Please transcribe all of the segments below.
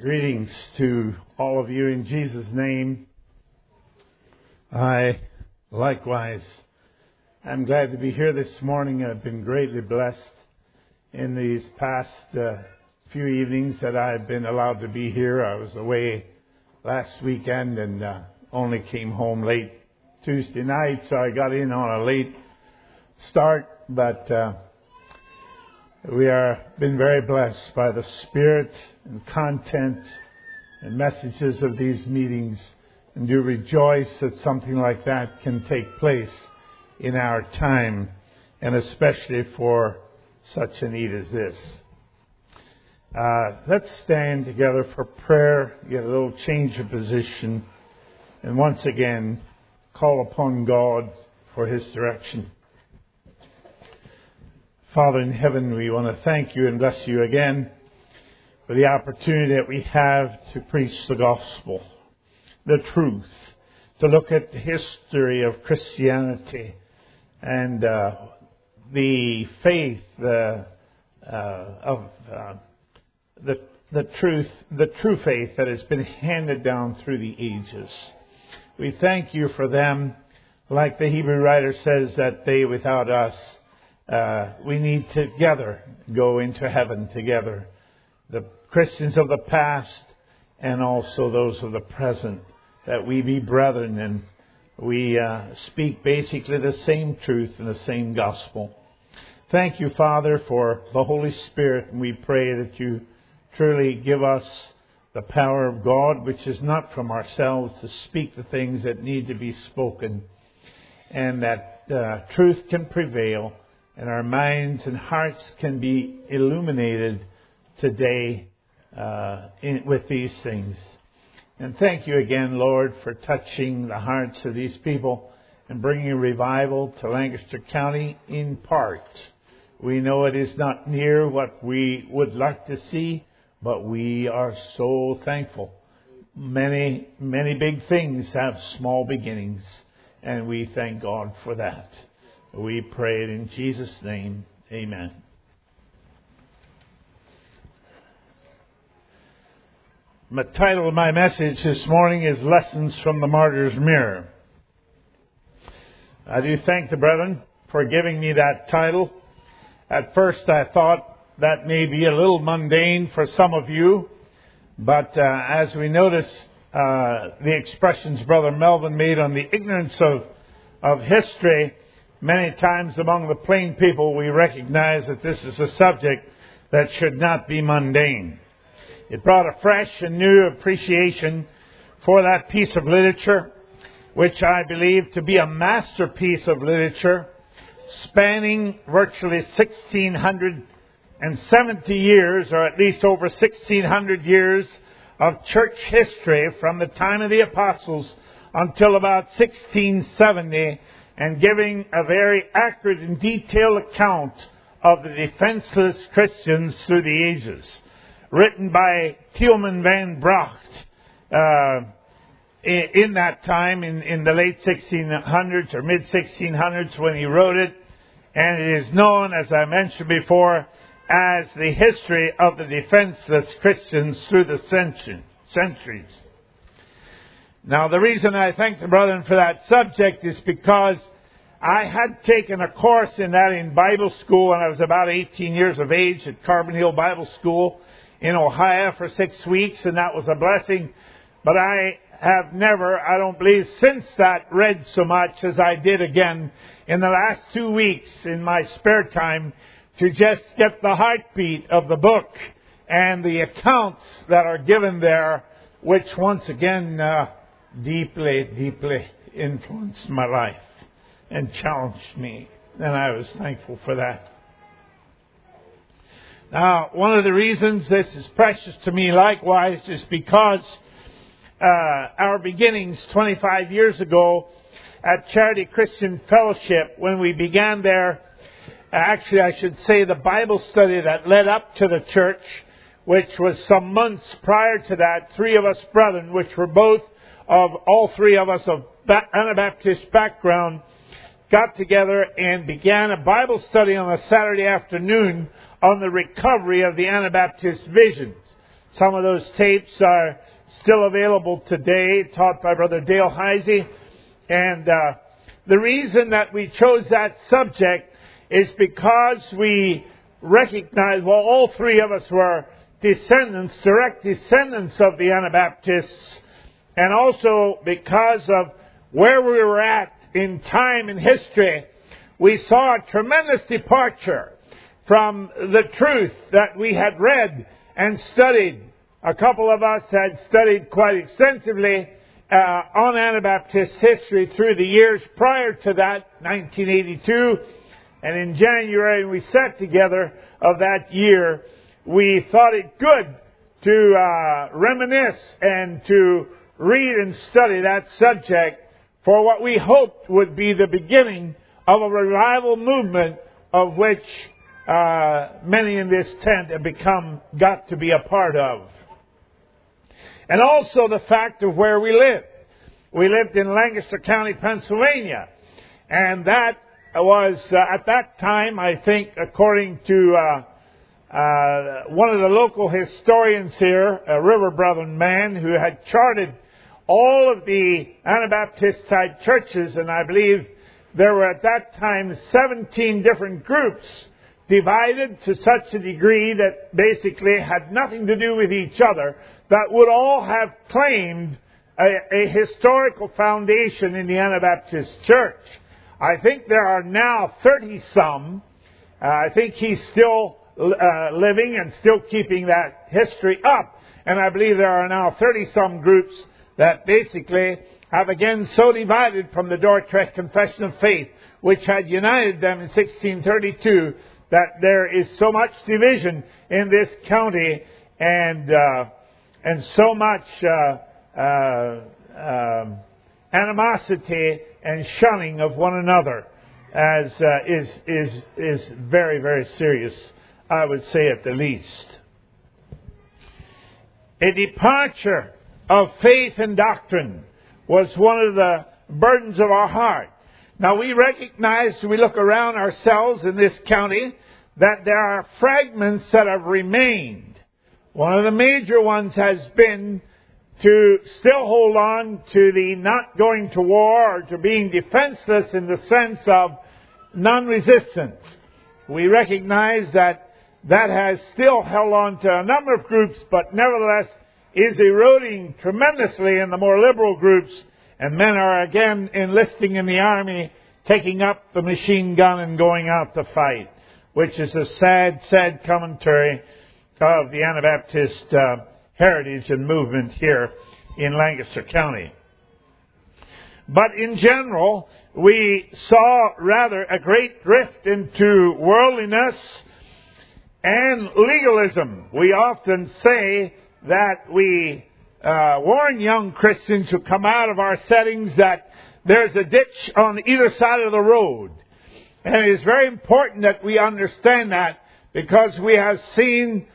Greetings to all of you in Jesus' name. I likewise am glad to be here this morning. I've been greatly blessed in these past few evenings that I've been allowed to be here. I was away last weekend and only came home late Tuesday night, so I got in on a late start, but we are been very blessed by the spirit and content and messages of these meetings, and do rejoice that something like that can take place in our time, and especially for such a need as this. Let's stand together for prayer, get a little change of position, and once again call upon God for His direction. Father in heaven, we want to thank you and bless you again for the opportunity that we have to preach the gospel, the truth, to look at the history of Christianity and the faith of the true faith that has been handed down through the ages. We thank you for them, like the Hebrew writer says, that they without us, we need together go into heaven together. The Christians of the past and also those of the present, that we be brethren and we speak basically the same truth and the same gospel. Thank you, Father, for the Holy Spirit, and we pray that you truly give us the power of God, which is not from ourselves, to speak the things that need to be spoken, and that truth can prevail, and our minds and hearts can be illuminated today with these things. And thank you again, Lord, for touching the hearts of these people and bringing revival to Lancaster County in part. We know it is not near what we would like to see, but we are so thankful. Many, many big things have small beginnings, and we thank God for that. We pray it in Jesus' name. Amen. The title of my message this morning is Lessons from the Martyr's Mirror. I do thank the brethren for giving me that title. At first I thought that may be a little mundane for some of you, but as we notice the expressions Brother Melvin made on the ignorance of history, many times among the plain people we recognize that this is a subject that should not be mundane. It brought a fresh and new appreciation for that piece of literature, which I believe to be a masterpiece of literature, spanning virtually 1,670 years, or at least over 1,600 years of church history from the time of the apostles until about 1670, and giving a very accurate and detailed account of the defenseless Christians through the ages. Written by Tieleman van Bracht in that time, in the late 1600s or mid-1600s when he wrote it. And it is known, as I mentioned before, as the history of the defenseless Christians through the centuries. Now, the reason I thank the brethren for that subject is because I had taken a course in that in Bible school when I was about 18 years of age at Carbon Hill Bible School in Ohio for 6 weeks, and that was a blessing. But I have never, I don't believe, since that read so much as I did again in the last 2 weeks in my spare time to just get the heartbeat of the book and the accounts that are given there, which once again deeply, deeply influenced my life and challenged me. And I was thankful for that. Now, one of the reasons this is precious to me likewise is because our beginnings 25 years ago at Charity Christian Fellowship, when we began there, actually I should say the Bible study that led up to the church, which was some months prior to that, three of us brethren, which were all three of us of Anabaptist background, got together and began a Bible study on a Saturday afternoon on the recovery of the Anabaptist visions. Some of those tapes are still available today, taught by Brother Dale Heisey. And the reason that we chose that subject is because we recognize, well, all three of us were descendants, direct descendants of the Anabaptists, and also because of where we were at in time and history, we saw a tremendous departure from the truth that we had read and studied. A couple of us had studied quite extensively on Anabaptist history through the years prior to that, 1982. And in January, we sat together of that year. We thought it good to reminisce and to read and study that subject for what we hoped would be the beginning of a revival movement of which many in this tent have got to be a part of. And also the fact of where we lived. We lived in Lancaster County, Pennsylvania. And that was, at that time, I think, according to one of the local historians here, a River Brethren man, who had charted all of the Anabaptist type churches, and I believe there were at that time 17 different groups divided to such a degree that basically had nothing to do with each other, that would all have claimed a historical foundation in the Anabaptist church. I think there are now 30-some. I think he's still living and still keeping that history up. And I believe there are now 30-some groups that basically have again so divided from the Dordrecht Confession of Faith, which had united them in 1632, that there is so much division in this county and so much animosity and shunning of one another as is very, very serious, I would say at the least. A departure of faith and doctrine was one of the burdens of our heart. Now we recognize, we look around ourselves in this county, that there are fragments that have remained. One of the major ones has been to still hold on to the not going to war or to being defenseless in the sense of non-resistance. We recognize that that has still held on to a number of groups, but nevertheless is eroding tremendously in the more liberal groups, and men are again enlisting in the army, taking up the machine gun and going out to fight, which is a sad, sad commentary of the Anabaptist heritage and movement here in Lancaster County. But in general, we saw rather a great drift into worldliness and legalism. We often say that we warn young Christians who come out of our settings that there's a ditch on either side of the road. And it is very important that we understand that, because we have seen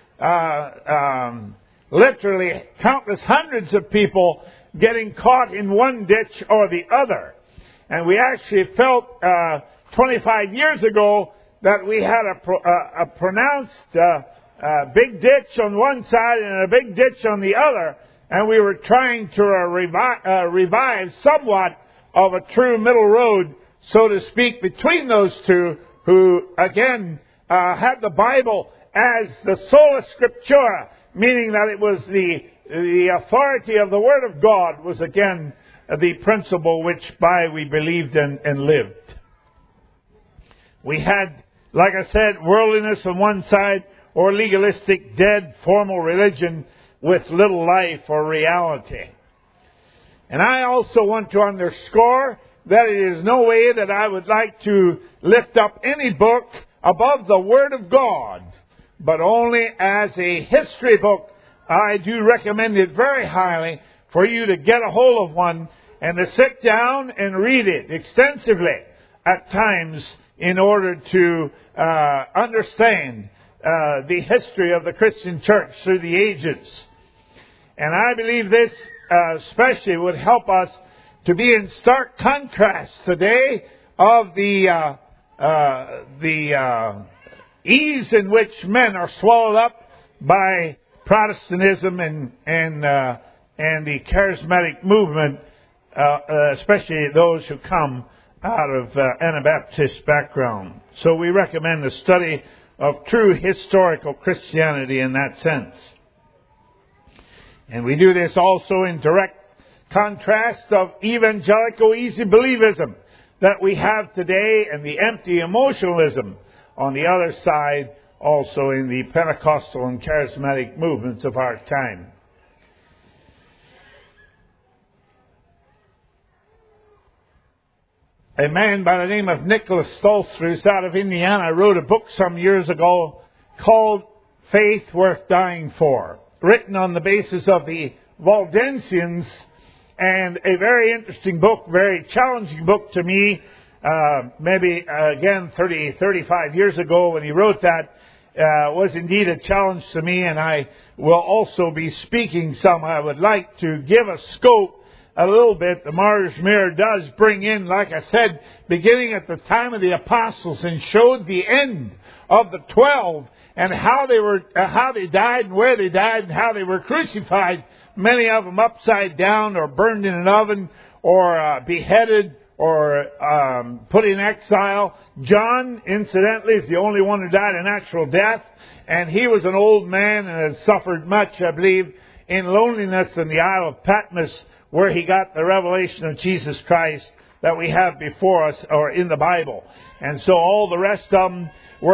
literally countless hundreds of people getting caught in one ditch or the other. And we actually felt 25 years ago that we had a pronounced big ditch on one side and a big ditch on the other, and we were trying to revive somewhat of a true middle road, so to speak, between those two, who again had the Bible as the sola scriptura, meaning that it was the authority of the Word of God was again the principle which by we believed and lived. We had, like I said, worldliness on one side, or legalistic, dead, formal religion with little life or reality. And I also want to underscore that it is no way that I would like to lift up any book above the Word of God, but only as a history book. I do recommend it very highly for you to get a hold of one and to sit down and read it extensively at times in order to understand the history of the Christian church through the ages. And I believe this especially would help us to be in stark contrast today of the ease in which men are swallowed up by Protestantism and the charismatic movement, especially those who come out of Anabaptist background. So we recommend the study of true historical Christianity in that sense. And we do this also in direct contrast of evangelical easy believism that we have today and the empty emotionalism on the other side, also in the Pentecostal and charismatic movements of our time. A man by the name of Nicholas Stoltzfus out of Indiana wrote a book some years ago called Faith Worth Dying For, written on the basis of the Waldensians, and a very interesting book, very challenging book to me, maybe again 35 years ago when he wrote that, was indeed a challenge to me, and I will also be speaking some. I would like to give a scope a little bit. The Martyr's Mirror does bring in, like I said, beginning at the time of the apostles, and showed the end of the 12 and how they died and where they died and how they were crucified. Many of them upside down or burned in an oven or beheaded or put in exile. John, incidentally, is the only one who died a natural death, and he was an old man and had suffered much, I believe, in loneliness in the Isle of Patmos, where he got the revelation of Jesus Christ that we have before us or in the Bible. And so all the rest of them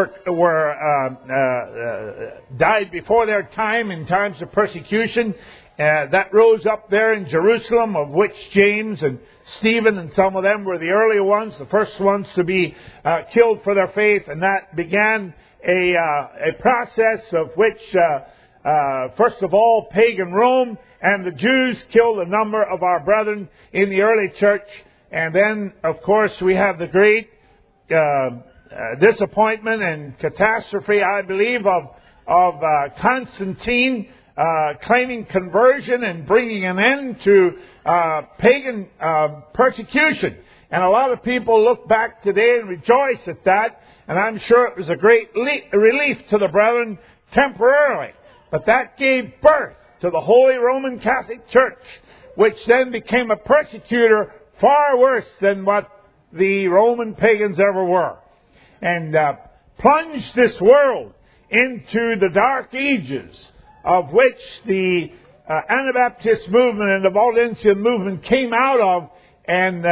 died before their time in times of persecution. That rose up there in Jerusalem, of which James and Stephen and some of them were the early ones, the first ones to be killed for their faith. And that began a process of which, first of all, pagan Rome and the Jews killed a number of our brethren in the early church. And then, of course, we have the great disappointment and catastrophe, I believe, of Constantine claiming conversion and bringing an end to pagan persecution. And a lot of people look back today and rejoice at that. And I'm sure it was a great relief to the brethren temporarily. But that gave birth to the Holy Roman Catholic Church, which then became a persecutor far worse than what the Roman pagans ever were. And plunged this world into the dark ages of which the Anabaptist movement and the Waldensian movement came out of. And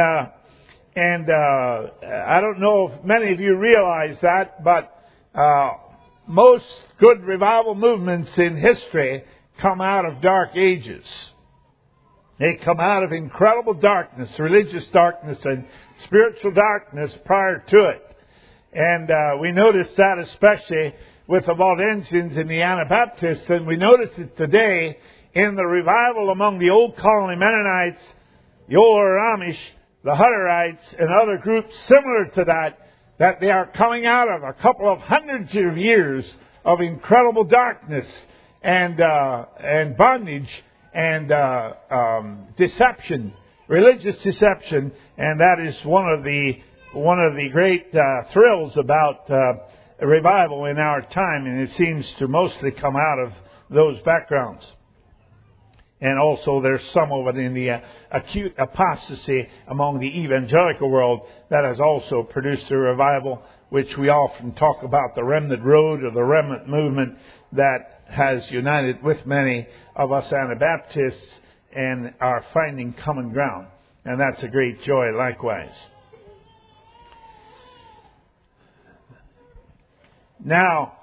I don't know if many of you realize that, but most good revival movements in history come out of dark ages. They come out of incredible darkness, religious darkness and spiritual darkness prior to it. And we notice that especially with the Waldensians and the Anabaptists, and we notice it today in the revival among the Old Colony Mennonites, the Old Amish, the Hutterites, and other groups similar to that they are coming out of a couple of hundreds of years of incredible darkness and bondage and deception, religious deception, and that is one of the great thrills about revival in our time, and it seems to mostly come out of those backgrounds. And also there's some of it in the acute apostasy among the evangelical world that has also produced a revival, which we often talk about, the remnant road or the remnant movement that has united with many of us Anabaptists and are finding common ground. And that's a great joy likewise. Now,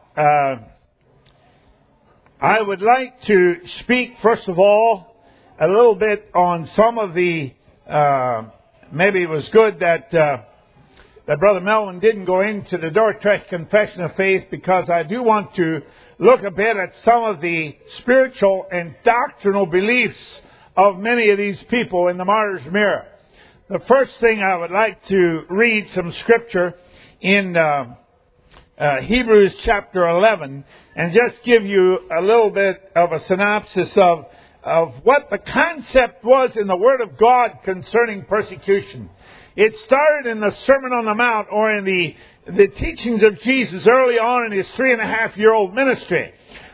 I would like to speak, first of all, a little bit on some of the, maybe it was good that Brother Melvin didn't go into the Dordrecht Confession of Faith, because I do want to look a bit at some of the spiritual and doctrinal beliefs of many of these people in the Martyr's Mirror. The first thing I would like to read some scripture in Hebrews chapter 11, and just give you a little bit of a synopsis of what the concept was in the Word of God concerning persecution. It started in the Sermon on the Mount, or in the teachings of Jesus early on in his 3.5-year-old ministry,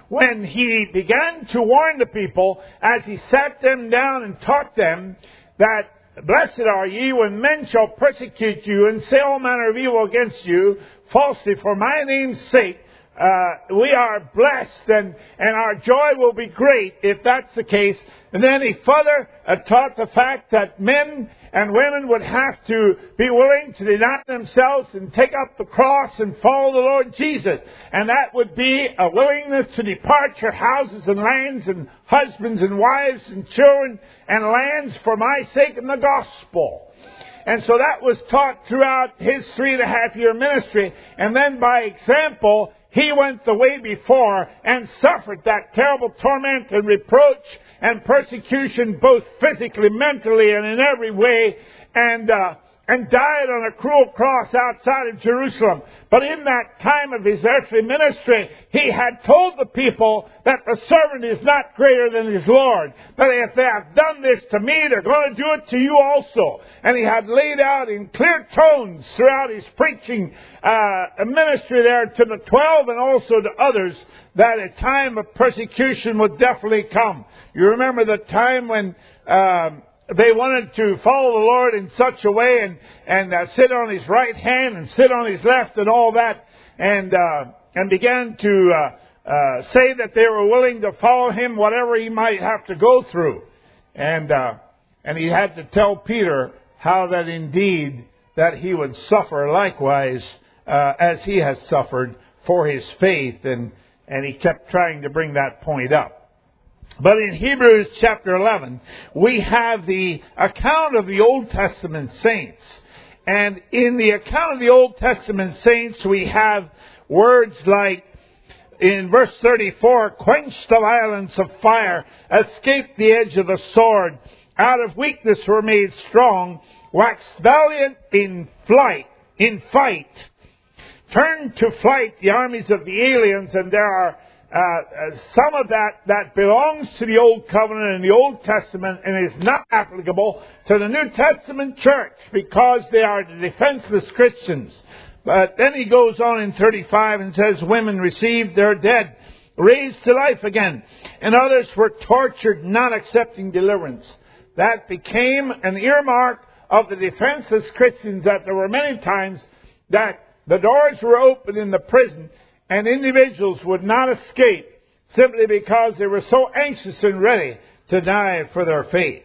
when he began to warn the people, as he sat them down and taught them, that blessed are ye when men shall persecute you and say all manner of evil against you falsely for my name's sake. We are blessed and our joy will be great if that's the case. And then he further taught the fact that men and women would have to be willing to deny themselves and take up the cross and follow the Lord Jesus. And that would be a willingness to depart your houses and lands and husbands and wives and children and lands for my sake in the gospel. And so that was taught throughout his 3.5-year ministry. And then by example, he went the way before and suffered that terrible torment and reproach and persecution, both physically, mentally, and in every way, and died on a cruel cross outside of Jerusalem. But in that time of his earthly ministry, he had told the people that the servant is not greater than his Lord. But if they have done this to me, they're going to do it to you also. And he had laid out in clear tones throughout his preaching ministry there to the 12 and also to others that a time of persecution would definitely come. You remember the time when they wanted to follow the Lord in such a way and sit on his right hand and sit on his left and all that, and began to say that they were willing to follow him whatever he might have to go through. And he had to tell Peter how that indeed that he would suffer likewise as he has suffered for his faith, and he kept trying to bring that point up. But in Hebrews chapter 11, we have the account of the Old Testament saints. And in the account of the Old Testament saints, we have words like, in verse 34, quenched the violence of fire, escaped the edge of the sword, out of weakness were made strong, waxed valiant in fight, turned to flight the armies of the aliens. And there are some of that belongs to the Old Covenant and the Old Testament and is not applicable to the New Testament church because they are the defenseless Christians. But then he goes on in 35 and says, women received their dead, raised to life again, and others were tortured, not accepting deliverance. That became an earmark of the defenseless Christians, that there were many times that the doors were open in the prison and individuals would not escape simply because they were so anxious and ready to die for their faith.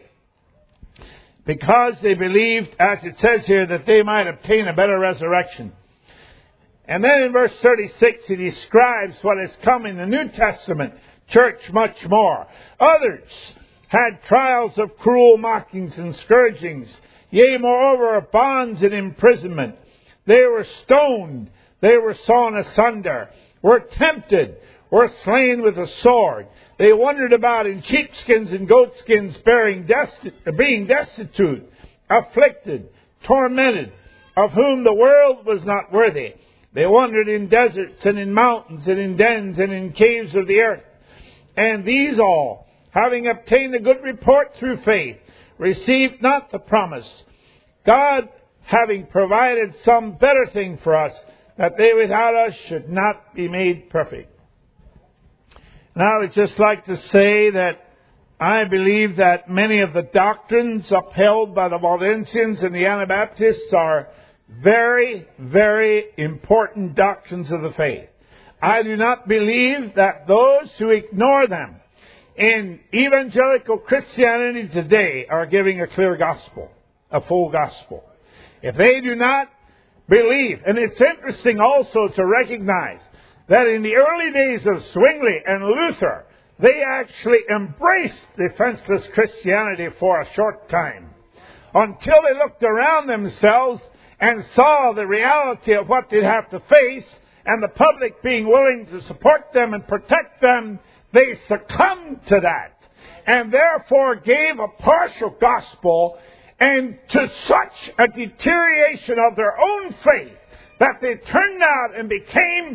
Because they believed, as it says here, that they might obtain a better resurrection. And then in verse 36, he describes what has come in the New Testament church much more. Others had trials of cruel mockings and scourgings, yea, moreover, of bonds and imprisonment. They were stoned. They were sawn asunder, were tempted, were slain with a sword. They wandered about in sheepskins and goatskins, being destitute, afflicted, tormented, of whom the world was not worthy. They wandered in deserts and in mountains and in dens and in caves of the earth. And these all, having obtained a good report through faith, received not the promise, God having provided some better thing for us, that they without us should not be made perfect. Now, I would just like to say that I believe that many of the doctrines upheld by the Waldensians and the Anabaptists are very, very important doctrines of the faith. I do not believe that those who ignore them in evangelical Christianity today are giving a clear gospel, a full gospel. If they do not believe, and it's interesting also to recognize that in the early days of Zwingli and Luther, they actually embraced defenseless Christianity for a short time, until they looked around themselves and saw the reality of what they'd have to face, and the public being willing to support them and protect them. They succumbed to that, and therefore gave a partial gospel, and to such a deterioration of their own faith that they turned out and became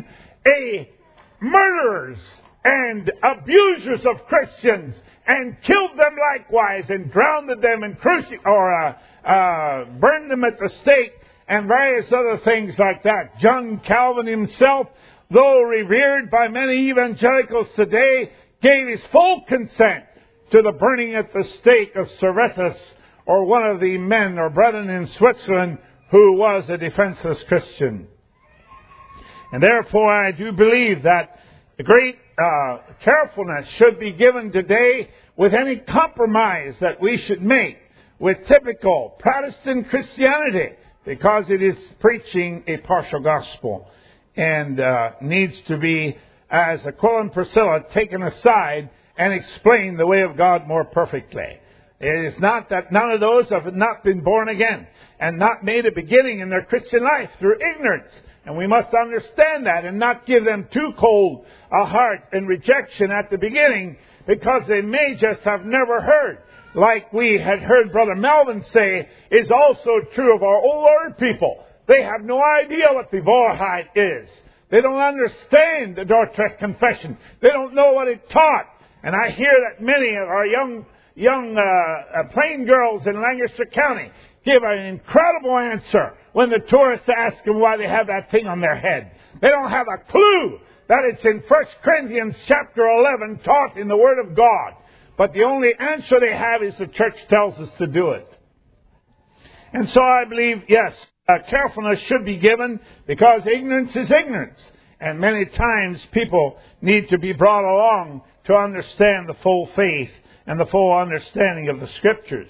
murderers and abusers of Christians, and killed them likewise, and drowned them and burned them at the stake, and various other things like that. John Calvin himself, though revered by many evangelicals today, gave his full consent to the burning at the stake of Servetus, or one of the men or brethren in Switzerland who was a defenseless Christian. And therefore I do believe that great carefulness should be given today with any compromise that we should make with typical Protestant Christianity, because it is preaching a partial gospel and needs to be, as Aquila and Priscilla, taken aside and explain the way of God more perfectly. It is not that none of those have not been born again and not made a beginning in their Christian life through ignorance. And we must understand that and not give them too cold a heart and rejection at the beginning, because they may just have never heard. Like we had heard Brother Melvin say is also true of our old order people. They have no idea what the Vorheit is. They don't understand the Dordrecht Confession. They don't know what it taught. And I hear that many of our young plain girls in Lancaster County give an incredible answer when the tourists ask them why they have that thing on their head. They don't have a clue that it's in 1 Corinthians chapter 11 taught in the Word of God. But the only answer they have is the church tells us to do it. And so I believe, yes, carefulness should be given, because ignorance is ignorance. And many times people need to be brought along to understand the full faith and the full understanding of the Scriptures.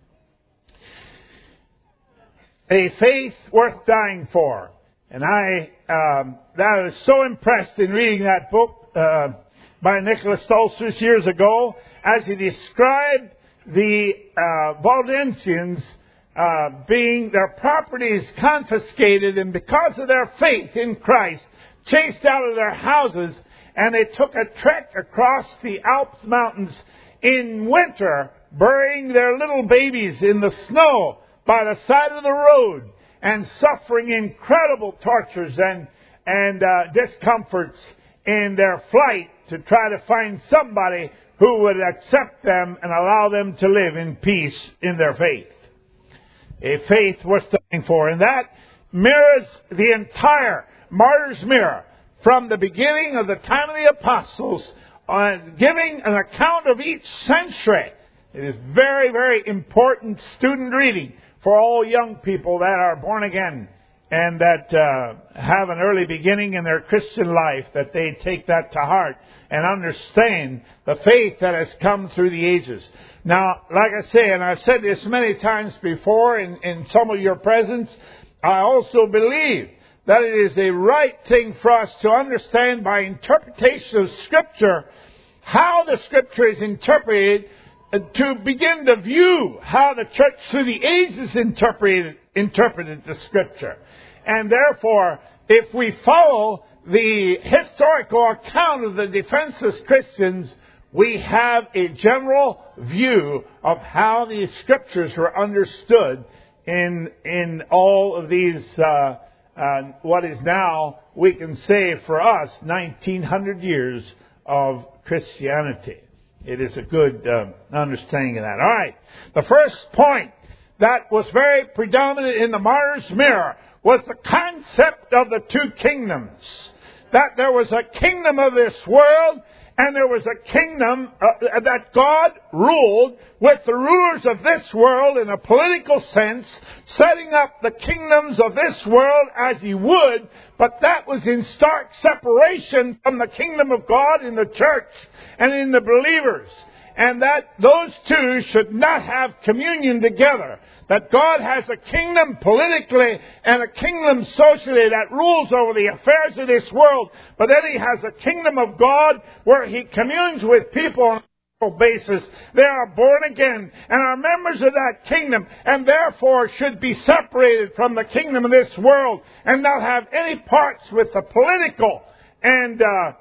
A faith worth dying for. And I was so impressed in reading that book by Nicholas Stoltzfus years ago, as he described the Waldensians being their properties confiscated, and because of their faith in Christ, chased out of their houses, and they took a trek across the Alps mountains in winter, burying their little babies in the snow by the side of the road, and suffering incredible tortures and discomforts in their flight to try to find somebody who would accept them and allow them to live in peace in their faith. A faith worth dying for. And that mirrors the entire martyr's mirror from the beginning of the time of the apostles, giving an account of each century. It is very, very important student reading for all young people that are born again and that have an early beginning in their Christian life, that they take that to heart and understand the faith that has come through the ages. Now, like I say, and I've said this many times before in some of your presence, I also believe that it is a right thing for us to understand by interpretation of Scripture how the Scripture is interpreted, to begin to view how the church through the ages interpreted the Scripture. And therefore, if we follow the historical account of the defenseless Christians, we have a general view of how the Scriptures were understood in all of these, what is now, we can say for us, 1900 years of Christianity. It is a good understanding of that. All right. The first point that was very predominant in the martyr's mirror was the concept of the two kingdoms. That there was a kingdom of this world, and there was a kingdom that God ruled with the rulers of this world in a political sense, setting up the kingdoms of this world as He would, but that was in stark separation from the kingdom of God in the church and in the believers. And that those two should not have communion together. That God has a kingdom politically and a kingdom socially that rules over the affairs of this world. But then He has a kingdom of God where He communes with people on a basis. They are born again and are members of that kingdom, and therefore should be separated from the kingdom of this world and not have any parts with the political and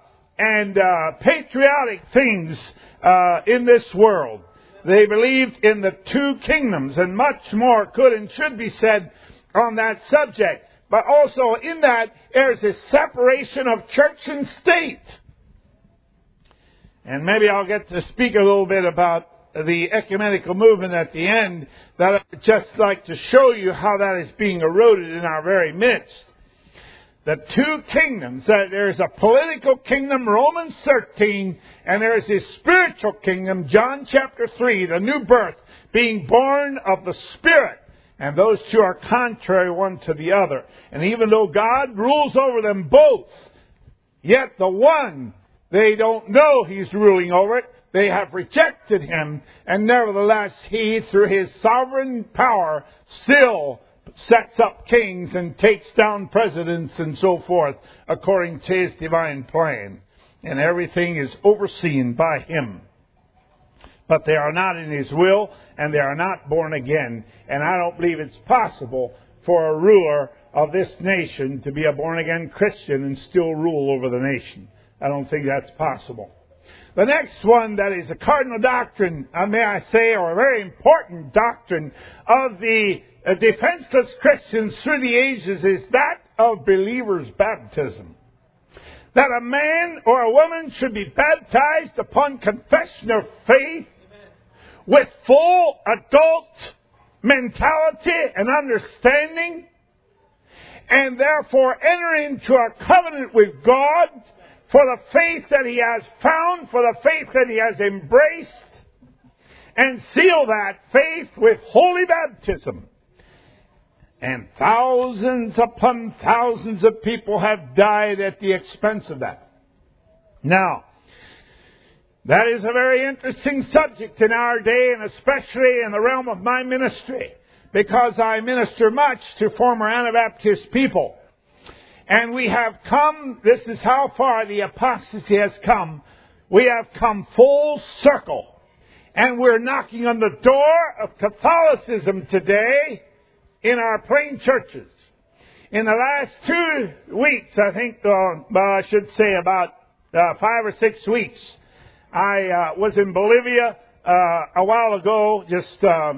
patriotic things in this world. They believed in the two kingdoms, and much more could and should be said on that subject. But also in that, there's a separation of church and state. And maybe I'll get to speak a little bit about the ecumenical movement at the end that I would just like to show you how that is being eroded in our very midst. The two kingdoms, there's a political kingdom, Romans 13, and there's a spiritual kingdom, John chapter 3, the new birth, being born of the Spirit. And those two are contrary one to the other. And even though God rules over them both, yet the one, they don't know He's ruling over it. They have rejected Him. And nevertheless, He, through His sovereign power, still sets up kings and takes down presidents and so forth according to His divine plan. And everything is overseen by Him. But they are not in His will, and they are not born again. And I don't believe it's possible for a ruler of this nation to be a born-again Christian and still rule over the nation. I don't think that's possible. The next one that is a cardinal doctrine, may I say, or a very important doctrine of the defenseless Christians through the ages is that of believers' baptism. That a man or a woman should be baptized upon confession of faith with full adult mentality and understanding, and therefore enter into a covenant with God for the faith that he has found, for the faith that he has embraced, and seal that faith with holy baptism. And thousands upon thousands of people have died at the expense of that. Now, that is a very interesting subject in our day, and especially in the realm of my ministry, because I minister much to former Anabaptist people. And we have come, this is how far the apostasy has come. We have come full circle. And we're knocking on the door of Catholicism today in our plain churches. In the last 2 weeks, I think, I should say about 5 or 6 weeks, I was in Bolivia a while ago, just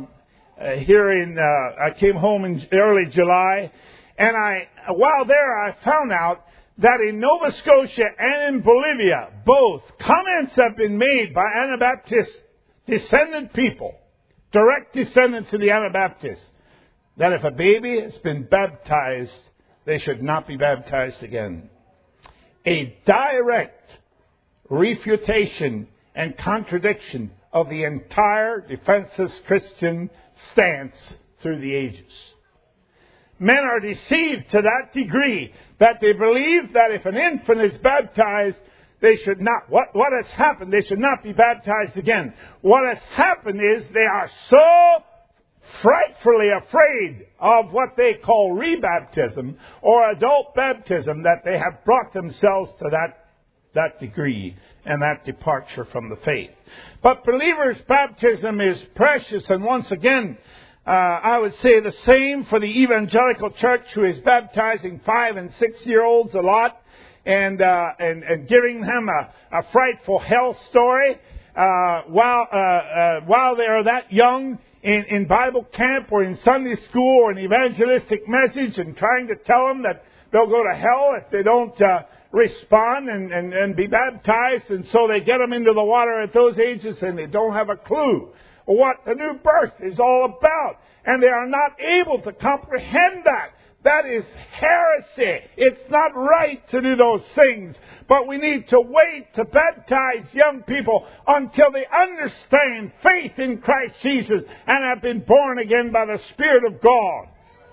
I came home in early July, and while there I found out that in Nova Scotia and in Bolivia, both comments have been made by Anabaptist descendant people, direct descendants of the Anabaptists, that if a baby has been baptized, they should not be baptized again. A direct refutation and contradiction of the entire defenseless Christian stance through the ages. Men are deceived to that degree that they believe that if an infant is baptized, they should not. What has happened? They should not be baptized again. What has happened is they are so frightfully afraid of what they call rebaptism or adult baptism that they have brought themselves to that degree and that departure from the faith. But believers' baptism is precious, and once again, I would say the same for the evangelical church, who is baptizing 5- and 6-year-olds a lot and giving them a frightful hell story while they are that young in Bible camp or in Sunday school or an evangelistic message, and trying to tell them that they'll go to hell if they don't respond and be baptized. And so they get them into the water at those ages, and they don't have a clue what the new birth is all about. And they are not able to comprehend that. That is heresy. It's not right to do those things. But we need to wait to baptize young people until they understand faith in Christ Jesus and have been born again by the Spirit of God.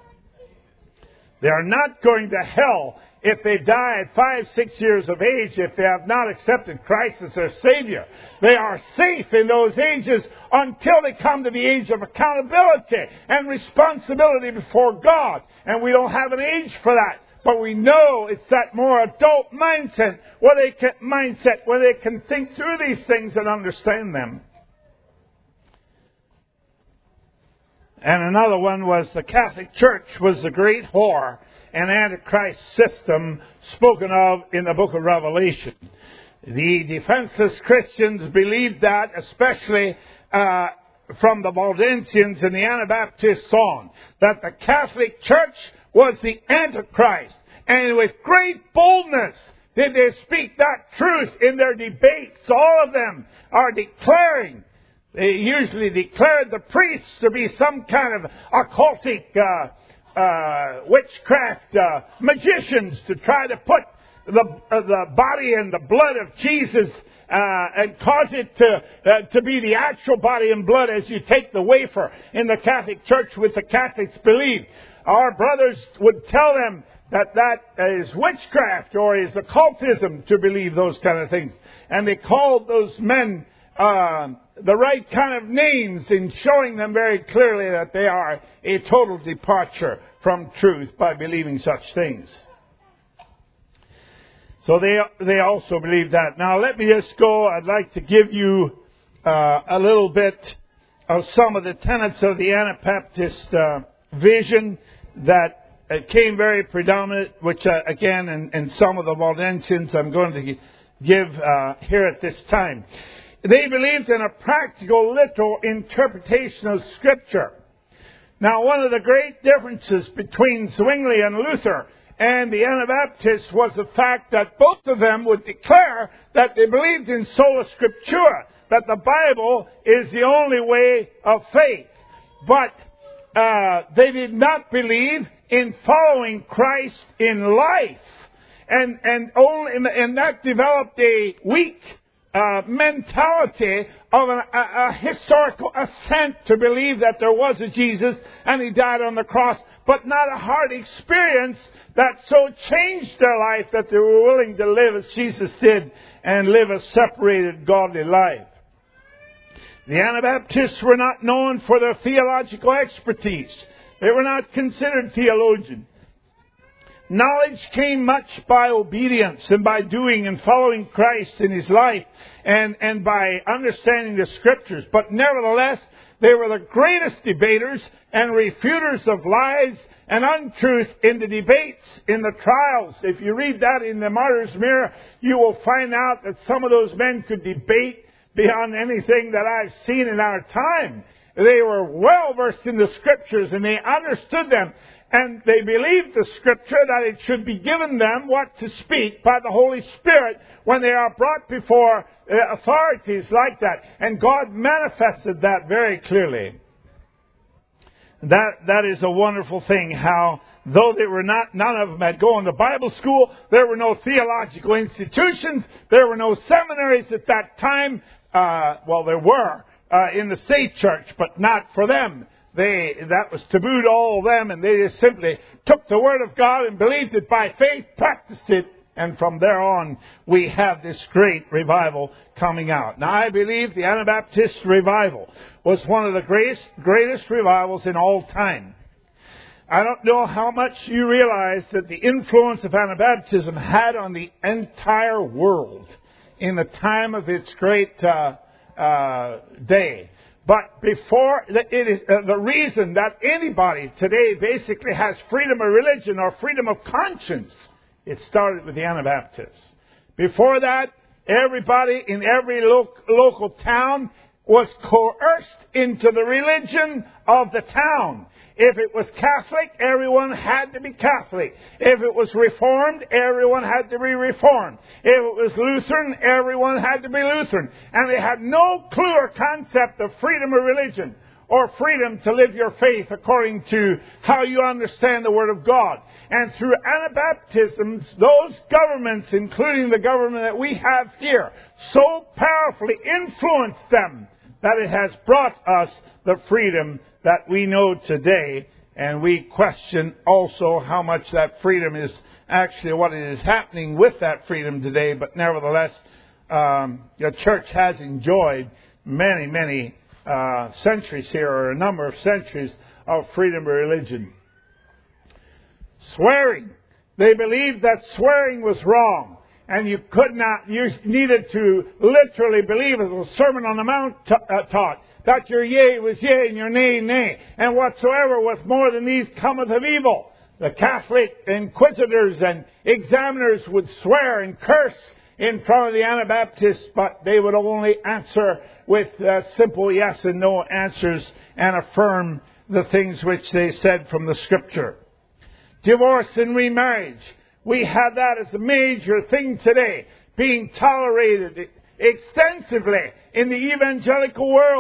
They are not going to hell if they die at 5, 6 years of age, if they have not accepted Christ as their Savior. They are safe in those ages until they come to the age of accountability and responsibility before God. And we don't have an age for that. But we know it's that more adult mindset where they can think through these things and understand them. And another one was the Catholic Church was the great whore and Antichrist system spoken of in the book of Revelation. The defenseless Christians believed that, especially from the Waldensians and the Anabaptists on, that the Catholic Church was the Antichrist. And with great boldness did they speak that truth in their debates. All of them are declaring They usually declared the priests to be some kind of occultic witchcraft magicians to try to put the body and the blood of Jesus and cause it to be the actual body and blood as you take the wafer in the Catholic Church, which the Catholics believe. Our brothers would tell them that is witchcraft or is occultism to believe those kind of things. And they called those men the right kind of names in showing them very clearly that they are a total departure from truth by believing such things. So they also believe that. Now let me just go. I'd like to give you a little bit of some of the tenets of the Anabaptist vision that came very predominant, which again in some of the Waldensians I'm going to give here at this time. They believed in a practical, literal interpretation of Scripture. Now, one of the great differences between Zwingli and Luther and the Anabaptists was the fact that both of them would declare that they believed in sola scriptura, that the Bible is the only way of faith. But they did not believe in following Christ in life. And that developed a weak mentality of a historical assent to believe that there was a Jesus and He died on the cross, but not a hard experience that so changed their life that they were willing to live as Jesus did and live a separated, godly life. The Anabaptists were not known for their theological expertise. They were not considered theologians. Knowledge came much by obedience and by doing and following Christ in His life and by understanding the Scriptures. But nevertheless, they were the greatest debaters and refuters of lies and untruth in the debates, in the trials. If you read that in the Martyr's Mirror, you will find out that some of those men could debate beyond anything that I've seen in our time. They were well versed in the Scriptures and they understood them. And they believed the Scripture that it should be given them what to speak by the Holy Spirit when they are brought before authorities like that. And God manifested that very clearly. That is a wonderful thing, how though they were none of them had gone to Bible school, there were no theological institutions, there were no seminaries at that time. Well, there were in the state church, but not for them. That was taboo to all of them, and they just simply took the Word of God and believed it by faith, practiced it, and from there on we have this great revival coming out. Now I believe the Anabaptist revival was one of the greatest revivals in all time. I don't know how much you realize that the influence of Anabaptism had on the entire world in the time of its great day. But before, it is the reason that anybody today basically has freedom of religion or freedom of conscience, it started with the Anabaptists. Before that, everybody in every local town was coerced into the religion of the town. If it was Catholic, everyone had to be Catholic. If it was Reformed, everyone had to be Reformed. If it was Lutheran, everyone had to be Lutheran. And they had no clue or concept of freedom of religion or freedom to live your faith according to how you understand the Word of God. And through Anabaptisms, those governments, including the government that we have here, so powerfully influenced them that it has brought us the freedom that we know today. And we question also how much that freedom is actually what is happening with that freedom today. But nevertheless, the church has enjoyed many centuries here, or a number of centuries of freedom of religion. Swearing. They believed that swearing was wrong. And you needed to literally believe, as the Sermon on the Mount taught, that your yea was yea and your nay, nay. And whatsoever was more than these cometh of evil. The Catholic inquisitors and examiners would swear and curse in front of the Anabaptists, but they would only answer with simple yes and no answers and affirm the things which they said from the Scripture. Divorce and remarriage. We have that as a major thing today, being tolerated extensively in the evangelical world.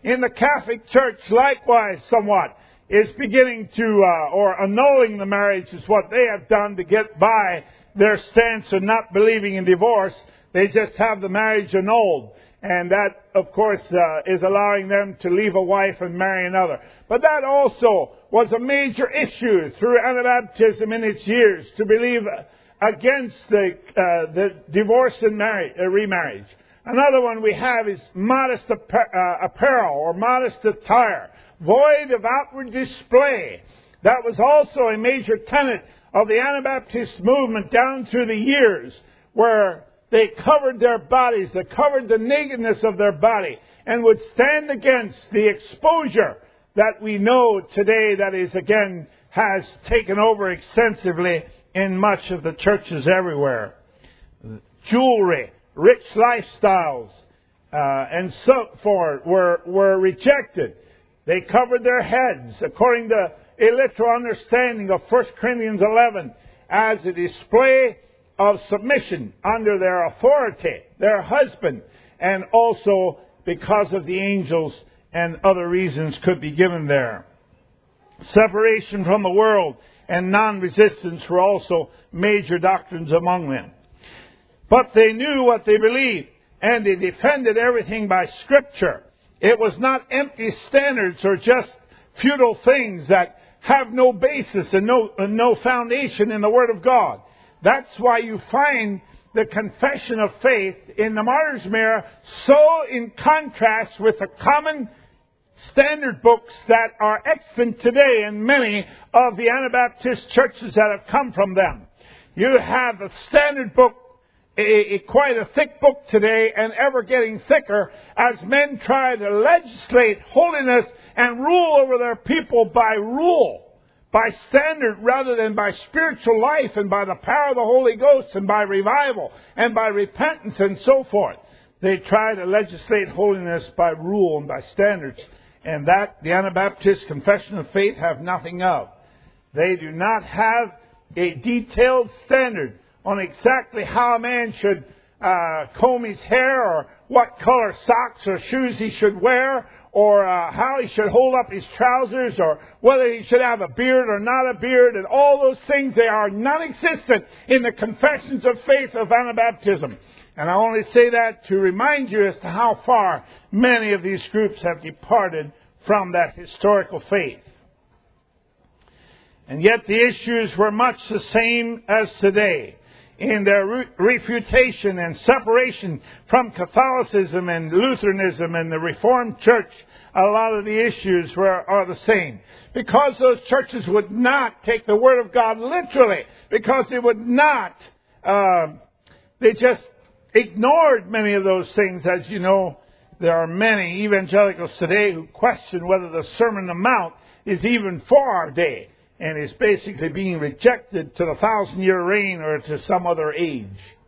in the Catholic Church, likewise, somewhat, is beginning to, or annulling the marriage is what they have done to get by their stance of not believing in divorce. They just have the marriage annulled. And that, of course, is allowing them to leave a wife and marry another. But that also was a major issue through Anabaptism in its years, to believe against the divorce and remarriage. Another one we have is modest apparel or modest attire, void of outward display. That was also a major tenet of the Anabaptist movement down through the years, where they covered their bodies, they covered the nakedness of their body, and would stand against the exposure that we know today that is, again, has taken over extensively in much of the churches everywhere. Jewelry, rich lifestyles, and so forth were rejected. They covered their heads, according to a literal understanding of 1 Corinthians 11, as a display of submission under their authority, their husband, and also because of the angels, and other reasons could be given there. Separation from the world and non-resistance were also major doctrines among them. But they knew what they believed, and they defended everything by Scripture. It was not empty standards or just futile things that have no basis and no foundation in the Word of God. That's why you find the Confession of Faith in the Martyr's Mirror so in contrast with the common standard books that are extant today in many of the Anabaptist churches that have come from them. You have the standard book, quite a thick book today, and ever getting thicker as men try to legislate holiness and rule over their people by rule, by standard rather than by spiritual life and by the power of the Holy Ghost and by revival and by repentance and so forth. They try to legislate holiness by rule and by standards, and that the Anabaptist Confession of Faith have nothing of. They do not have a detailed standard on exactly how a man should comb his hair, or what color socks or shoes he should wear, or how he should hold up his trousers, or whether he should have a beard or not a beard, and all those things. They are non-existent in the confessions of faith of Anabaptism. And I only say that to remind you as to how far many of these groups have departed from that historical faith. And yet the issues were much the same as today. In their refutation and separation from Catholicism and Lutheranism and the Reformed Church, a lot of the issues are the same. Because those churches would not take the Word of God literally, because they would not, they just ignored many of those things. As you know, there are many evangelicals today who question whether the Sermon on the Mount is even for our day, and is basically being rejected to the 1,000-year reign or to some other age.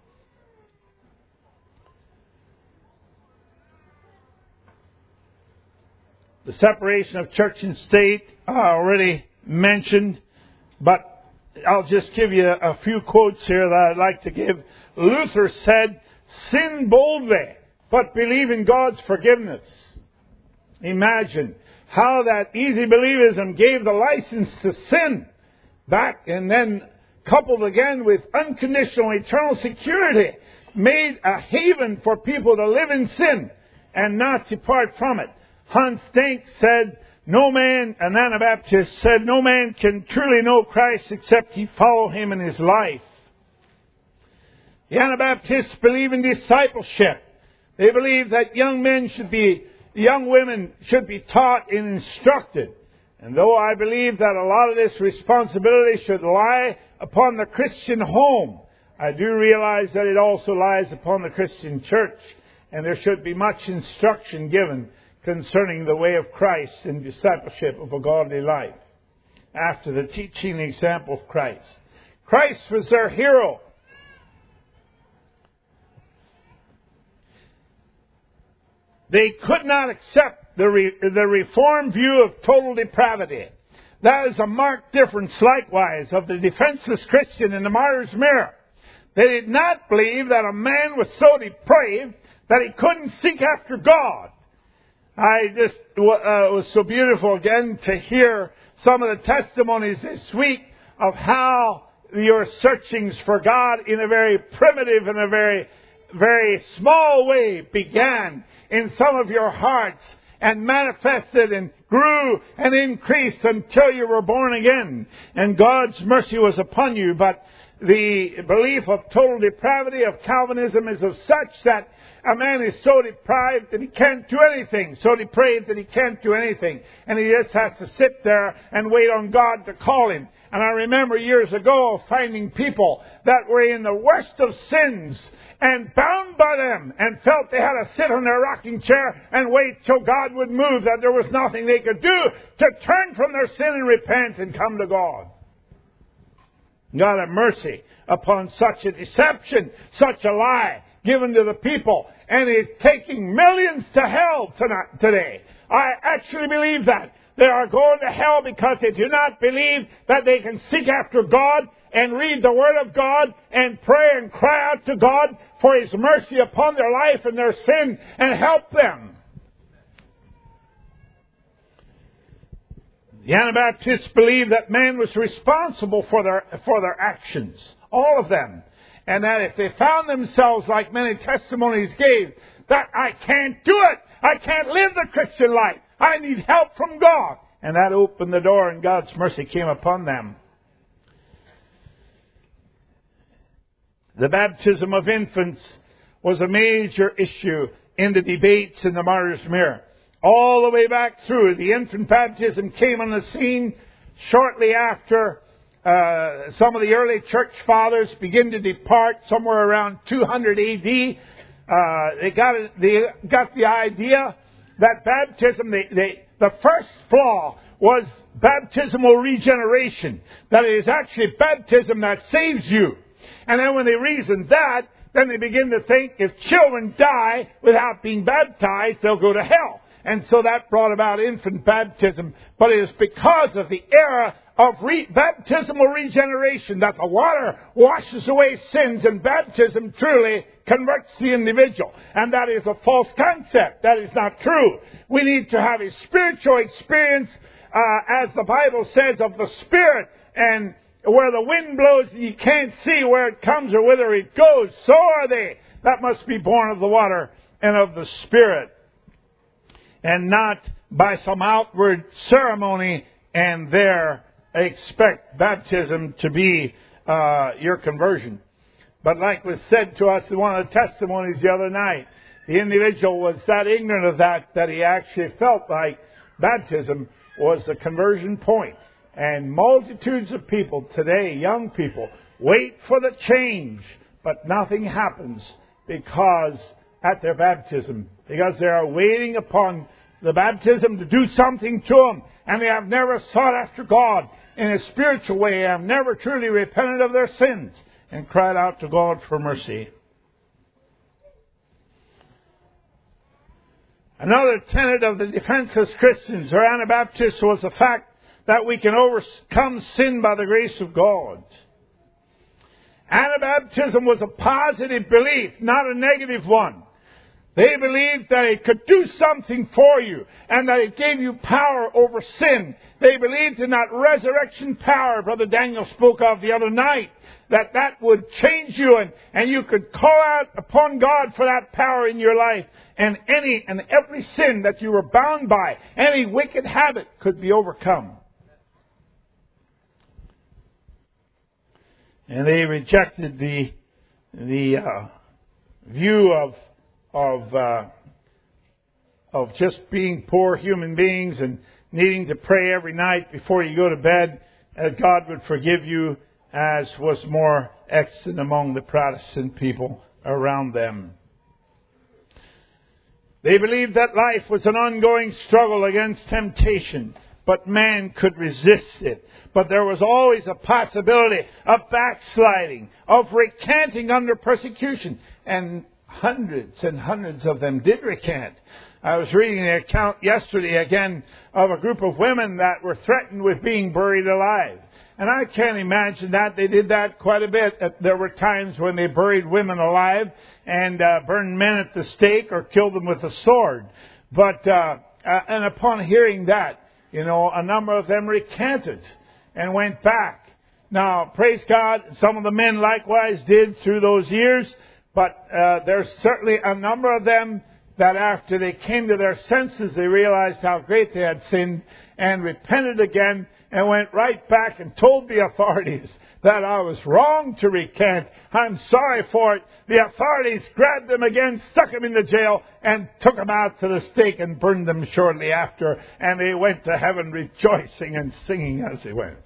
The separation of church and state I already mentioned, but I'll just give you a few quotes here that I'd like to give. Luther said, "Sin boldly, but believe in God's forgiveness." Imagine how that easy believism gave the license to sin back, and then coupled again with unconditional eternal security, made a haven for people to live in sin and not depart from it. Hans Denk said, "No man," an Anabaptist said, "no man can truly know Christ except he follow Him in his life." The Anabaptists believe in discipleship. They believe that young women should be taught and instructed. And though I believe that a lot of this responsibility should lie upon the Christian home, I do realize that it also lies upon the Christian church. And there should be much instruction given concerning the way of Christ and discipleship of a godly life, after the teaching and example of Christ. Christ was their hero. They could not accept the Reformed view of total depravity. That is a marked difference, likewise, of the defenseless Christian in the Martyr's Mirror. They did not believe that a man was so depraved that he couldn't seek after God. It was so beautiful again to hear some of the testimonies this week of how your searchings for God in a very primitive and a very, very small way began in some of your hearts and manifested and grew and increased until you were born again. And God's mercy was upon you. But the belief of total depravity of Calvinism is of such that a man is so deprived that he can't do anything, so depraved that he can't do anything. And he just has to sit there and wait on God to call him. And I remember years ago finding people that were in the worst of sins and bound by them and felt they had to sit on their rocking chair and wait till God would move, that there was nothing they could do to turn from their sin and repent and come to God. God have mercy upon such a deception, such a lie given to the people, and is taking millions to hell today. I actually believe that. They are going to hell because they do not believe that they can seek after God and read the Word of God and pray and cry out to God for His mercy upon their life and their sin and help them. The Anabaptists believed that man was responsible for their actions, all of them. And that if they found themselves, like many testimonies gave, that I can't do it, I can't live the Christian life, I need help from God. And that opened the door and God's mercy came upon them. The baptism of infants was a major issue in the debates in the Martyr's Mirror. All the way back through, the infant baptism came on the scene shortly after some of the early church fathers begin to depart, somewhere around 200 A.D. They got the idea that baptism, the first flaw was baptismal regeneration. That it is actually baptism that saves you. And then when they reasoned that, then they begin to think if children die without being baptized, they'll go to hell. And so that brought about infant baptism. But it is because of the era of baptismal regeneration that the water washes away sins, and baptism truly converts the individual. And that is a false concept. That is not true. We need to have a spiritual experience, as the Bible says, of the Spirit. And where the wind blows and you can't see where it comes or whither it goes, so are they that must be born of the water and of the Spirit, and not by some outward ceremony and there expect baptism to be your conversion. But like was said to us in one of the testimonies the other night, the individual was that ignorant of that he actually felt like baptism was the conversion point. And multitudes of people today, young people, wait for the change, but nothing happens because at their baptism, because they are waiting upon the baptism to do something to them, and they have never sought after God in a spiritual way, have never truly repented of their sins and cried out to God for mercy. Another tenet of the defenseless Christians or Anabaptists was the fact that we can overcome sin by the grace of God. Anabaptism was a positive belief, not a negative one. They believed that it could do something for you and that it gave you power over sin. They believed in that resurrection power Brother Daniel spoke of the other night, that would change you and you could call out upon God for that power in your life, and any and every sin that you were bound by, any wicked habit could be overcome. And they rejected the view of just being poor human beings and needing to pray every night before you go to bed that God would forgive you, as was more extant among the Protestant people around them. They believed that life was an ongoing struggle against temptation, but man could resist it. But there was always a possibility of backsliding, of recanting under persecution. And hundreds and hundreds of them did recant. I was reading an account yesterday again of a group of women that were threatened with being buried alive. And I can't imagine that. They did that quite a bit. There were times when they buried women alive and burned men at the stake or killed them with a sword. And upon hearing that, a number of them recanted and went back. Now, praise God, some of the men likewise did through those years, but there's certainly a number of them that after they came to their senses, they realized how great they had sinned and repented again and went right back and told the authorities that I was wrong to recant. I'm sorry for it. The authorities grabbed them again, stuck them in the jail, and took them out to the stake and burned them shortly after. And they went to heaven rejoicing and singing as they went.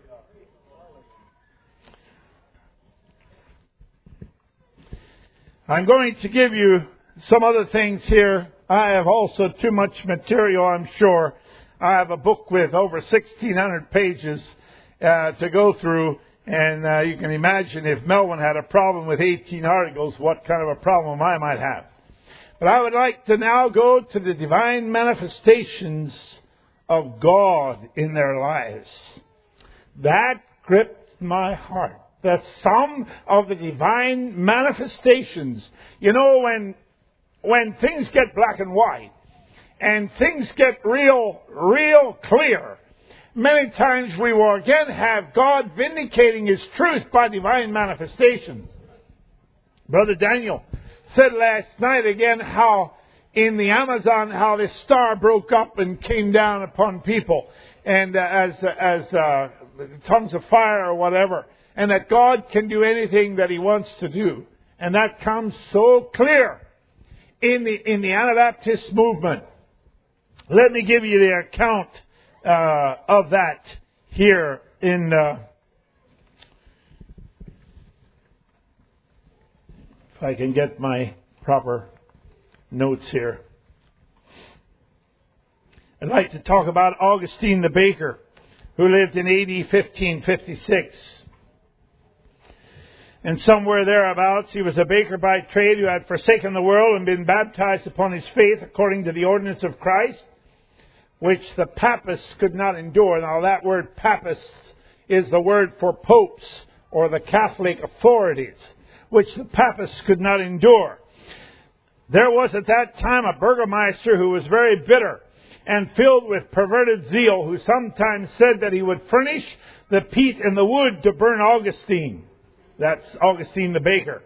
I'm going to give you some other things here. I have also too much material, I'm sure. I have a book with over 1,600 pages to go through. And you can imagine if Melvin had a problem with 18 articles, what kind of a problem I might have. But I would like to now go to the divine manifestations of God in their lives. That gripped my heart. That some of the divine manifestations, when things get black and white and things get real clear, many times we will again have God vindicating His truth by divine manifestations. Brother Daniel said last night again how in the Amazon, how this star broke up and came down upon people and as tongues of fire or whatever. And that God can do anything that He wants to do. And that comes so clear in the Anabaptist movement. Let me give you the account of that here in if I can get my proper notes here. I'd like to talk about Augustine the baker, who lived in AD 1556. And somewhere thereabouts, he was a baker by trade who had forsaken the world and been baptized upon his faith according to the ordinance of Christ, which the papists could not endure. Now that word papists is the word for popes or the Catholic authorities, which the papists could not endure. There was at that time a burgomaster who was very bitter and filled with perverted zeal, who sometimes said that he would furnish the peat and the wood to burn Augustine. That's Augustine the baker.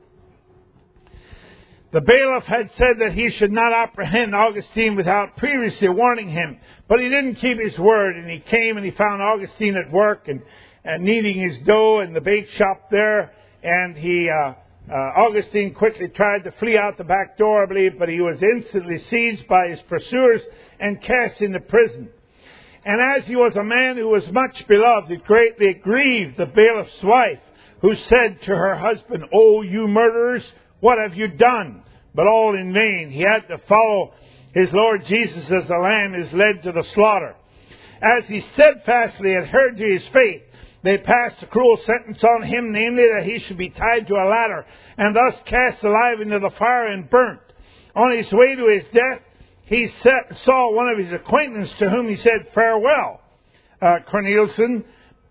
The bailiff had said that he should not apprehend Augustine without previously warning him. But he didn't keep his word, and he came and he found Augustine at work and kneading his dough in the bake shop there. And Augustine quickly tried to flee out the back door, I believe, but he was instantly seized by his pursuers and cast into prison. And as he was a man who was much beloved, it greatly grieved the bailiff's wife, who said to her husband, "Oh, you murderers, what have you done?" But all in vain. He had to follow his Lord Jesus as a lamb is led to the slaughter. As he steadfastly adhered to his faith, they passed a cruel sentence on him, namely that he should be tied to a ladder and thus cast alive into the fire and burnt. On his way to his death, he saw one of his acquaintances to whom he said, "Farewell, Cornelius,"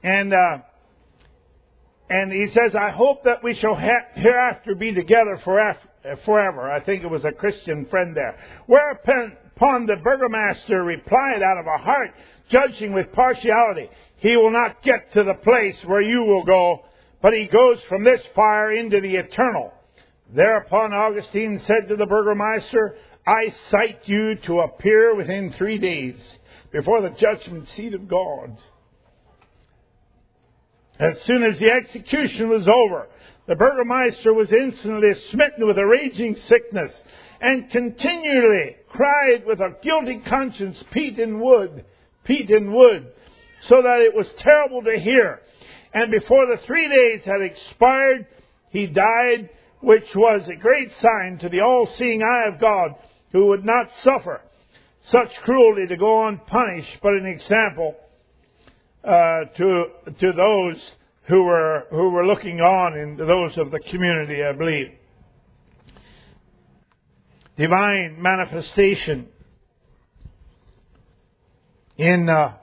and he says, "I hope that we shall hereafter be together forever." I think it was a Christian friend there. Whereupon the burgomaster replied out of a heart, judging with partiality, "He will not get to the place where you will go, but he goes from this fire into the eternal." Thereupon Augustine said to the burgomaster, "I cite you to appear within 3 days before the judgment seat of God." As soon as the execution was over, the burgomaster was instantly smitten with a raging sickness and continually cried with a guilty conscience, "Peat and wood, peat and wood," so that it was terrible to hear. And before the 3 days had expired, he died, which was a great sign to the all-seeing eye of God, who would not suffer such cruelty to go unpunished, but an example to those who were looking on, and those of the community, I believe. Divine manifestation. In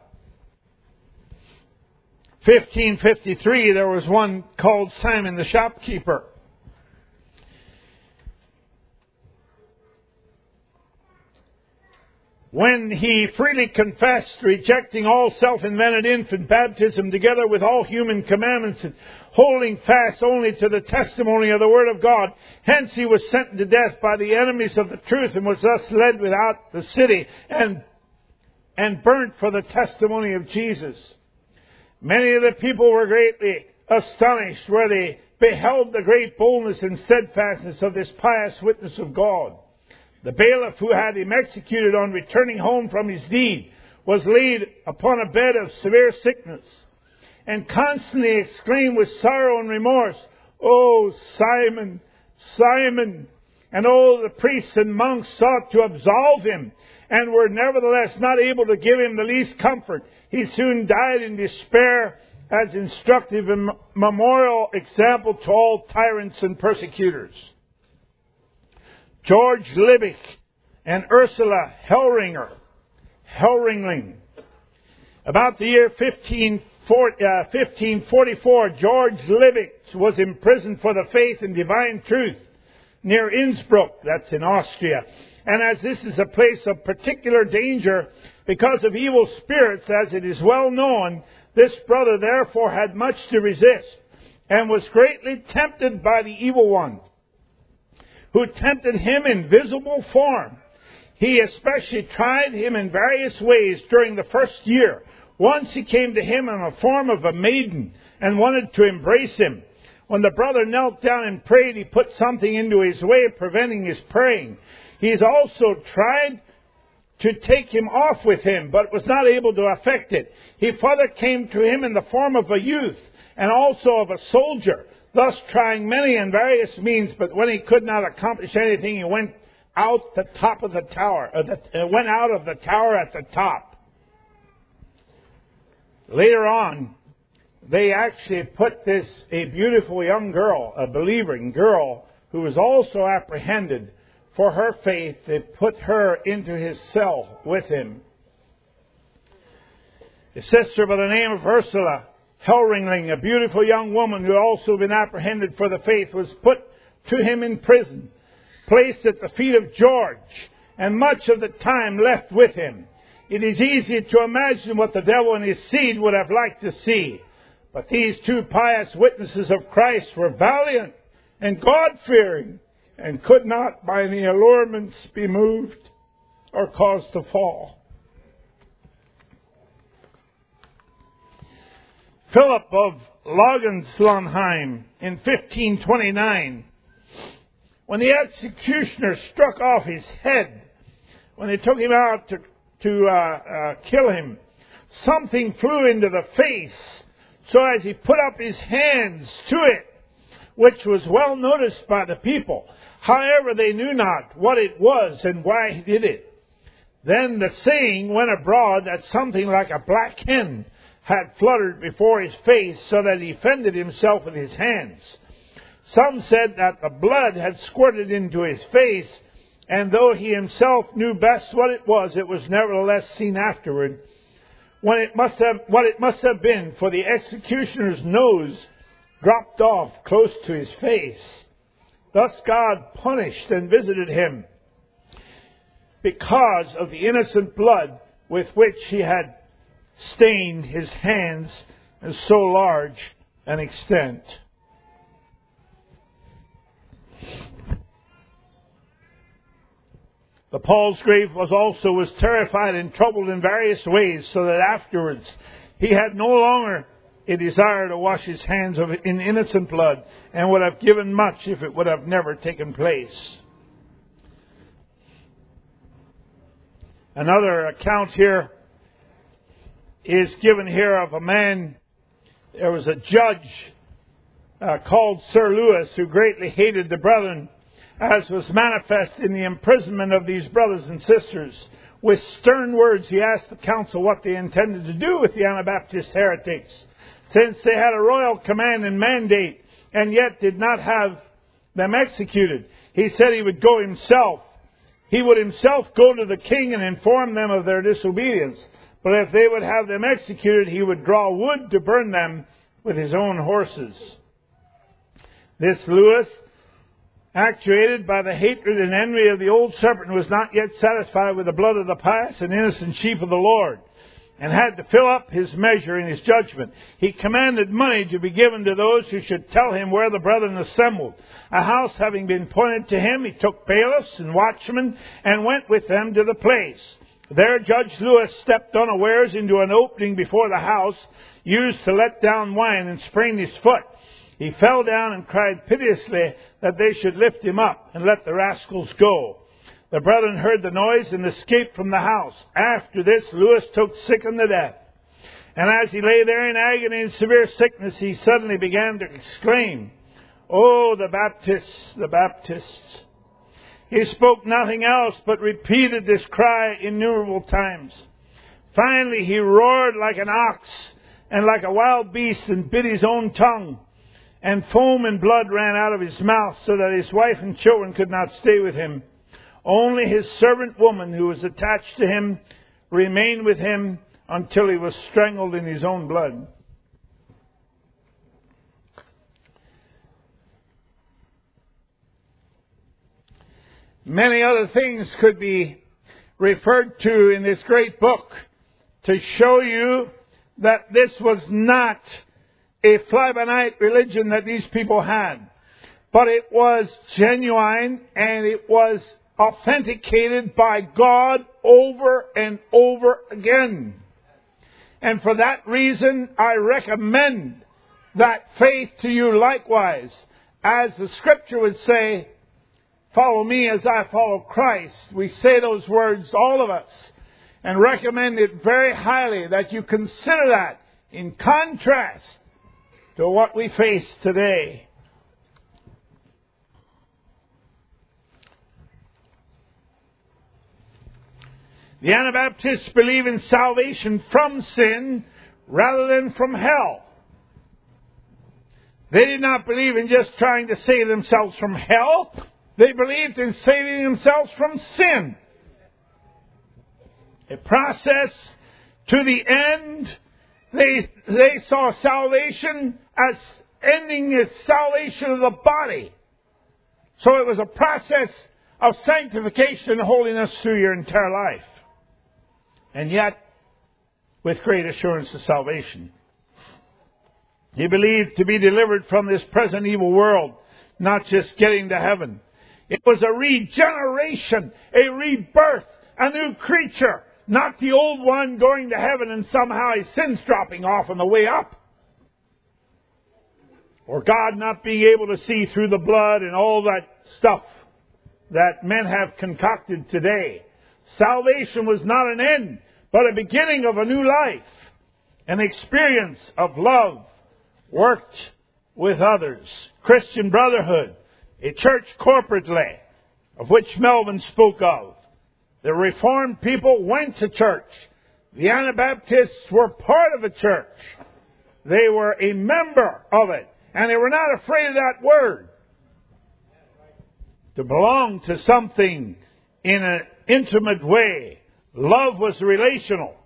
1553, there was one called Simon the shopkeeper. when he freely confessed, rejecting all self-invented infant baptism together with all human commandments, and holding fast only to the testimony of the Word of God. Hence he was sentenced to death by the enemies of the truth, and was thus led without the city and burnt for the testimony of Jesus. Many of the people were greatly astonished where they beheld the great boldness and steadfastness of this pious witness of God. The bailiff who had him executed on returning home from his deed was laid upon a bed of severe sickness, and constantly exclaimed with sorrow and remorse, "O Simon, Simon!" And all the priests and monks sought to absolve him, and were nevertheless not able to give him the least comfort. He soon died in despair, as instructive and memorial example to all tyrants and persecutors. George Liebig and Ursula Hellringling. About the year 1544, George Liebig was imprisoned for the faith and divine truth near Innsbruck, that's in Austria. And as this is a place of particular danger because of evil spirits, as it is well known, this brother therefore had much to resist, and was greatly tempted by the evil one, who tempted him in visible form. He especially tried him in various ways during the first year. Once he came to him in the form of a maiden and wanted to embrace him. When the brother knelt down and prayed, he put something into his way, preventing his praying. He has also tried to take him off with him, but was not able to effect it. He further came to him in the form of a youth and also of a soldier, thus trying many and various means, but when he could not accomplish anything, he went out the top of the tower. Went out of the tower at the top. Later on, they actually put a beautiful young girl, a believing girl, who was also apprehended for her faith. They put her into his cell with him. A sister by the name of Ursula Hellringling, a beautiful young woman who had also been apprehended for the faith, was put to him in prison, placed at the feet of George, and much of the time left with him. It is easy to imagine what the devil and his seed would have liked to see. But these two pious witnesses of Christ were valiant and God-fearing, and could not by any allurements be moved or caused to fall. Philip of Logenslonheim in 1529, when the executioner struck off his head, when they took him out to kill him, something flew into the face, so as he put up his hands to it, which was well noticed by the people. However, they knew not what it was and why he did it. Then the saying went abroad that something like a black hen had fluttered before his face, so that he fended himself with his hands. Some said that the blood had squirted into his face, and though he himself knew best what it was nevertheless seen afterward what it must have been, for the executioner's nose dropped off close to his face. Thus God punished and visited him because of the innocent blood with which he had stained his hands in so large an extent. The Palsgrave was terrified and troubled in various ways, so that afterwards he had no longer a desire to wash his hands in innocent blood, and would have given much if it would have never taken place. Another account here is given here of a man. There was a judge called Sir Lewis, who greatly hated the brethren, as was manifest in the imprisonment of these brothers and sisters. With stern words he asked the council what they intended to do with the Anabaptist heretics, since they had a royal command and mandate, and yet did not have them executed. He said he would go himself. He would himself go to the king and inform them of their disobedience. But if they would have them executed, he would draw wood to burn them with his own horses. This Lewis actuated by the hatred and envy of the old serpent, was not yet satisfied with the blood of the pious and innocent sheep of the Lord, and had to fill up his measure in his judgment. He commanded money to be given to those who should tell him where the brethren assembled. A house having been pointed to him, he took bailiffs and watchmen and went with them to the place. There Judge Lewis stepped unawares into an opening before the house, used to let down wine, and sprained his foot. He fell down and cried piteously that they should lift him up and let the rascals go. The brethren heard the noise and escaped from the house. After this, Lewis took sick unto death. And as he lay there in agony and severe sickness, he suddenly began to exclaim, "Oh, the Baptists, the Baptists." He spoke nothing else, but repeated this cry innumerable times. Finally, he roared like an ox and like a wild beast, and bit his own tongue. And foam and blood ran out of his mouth, so that his wife and children could not stay with him. Only his servant woman, who was attached to him, remained with him until he was strangled in his own blood. Many other things could be referred to in this great book to show you that this was not a fly-by-night religion that these people had, but it was genuine and it was authenticated by God over and over again. And for that reason, I recommend that faith to you likewise. As the Scripture would say, follow me as I follow Christ. We say those words, all of us, and recommend it very highly that you consider that in contrast to what we face today. The Anabaptists believe in salvation from sin rather than from hell. They did not believe in just trying to save themselves from hell. They believed in saving themselves from sin. A process to the end. They saw salvation as ending the salvation of the body. So it was a process of sanctification and holiness through your entire life. And yet, with great assurance of salvation. He believed to be delivered from this present evil world, not just getting to heaven. It was a regeneration, a rebirth, a new creature, not the old one going to heaven and somehow his sins dropping off on the way up. Or God not being able to see through the blood and all that stuff that men have concocted today. Salvation was not an end, but a beginning of a new life, an experience of love, worked with others, Christian brotherhood, a church corporately, of which Melvin spoke of. The Reformed people went to church. The Anabaptists were part of a church. They were a member of it, and they were not afraid of that word. To belong to something in an intimate way. Love was relational.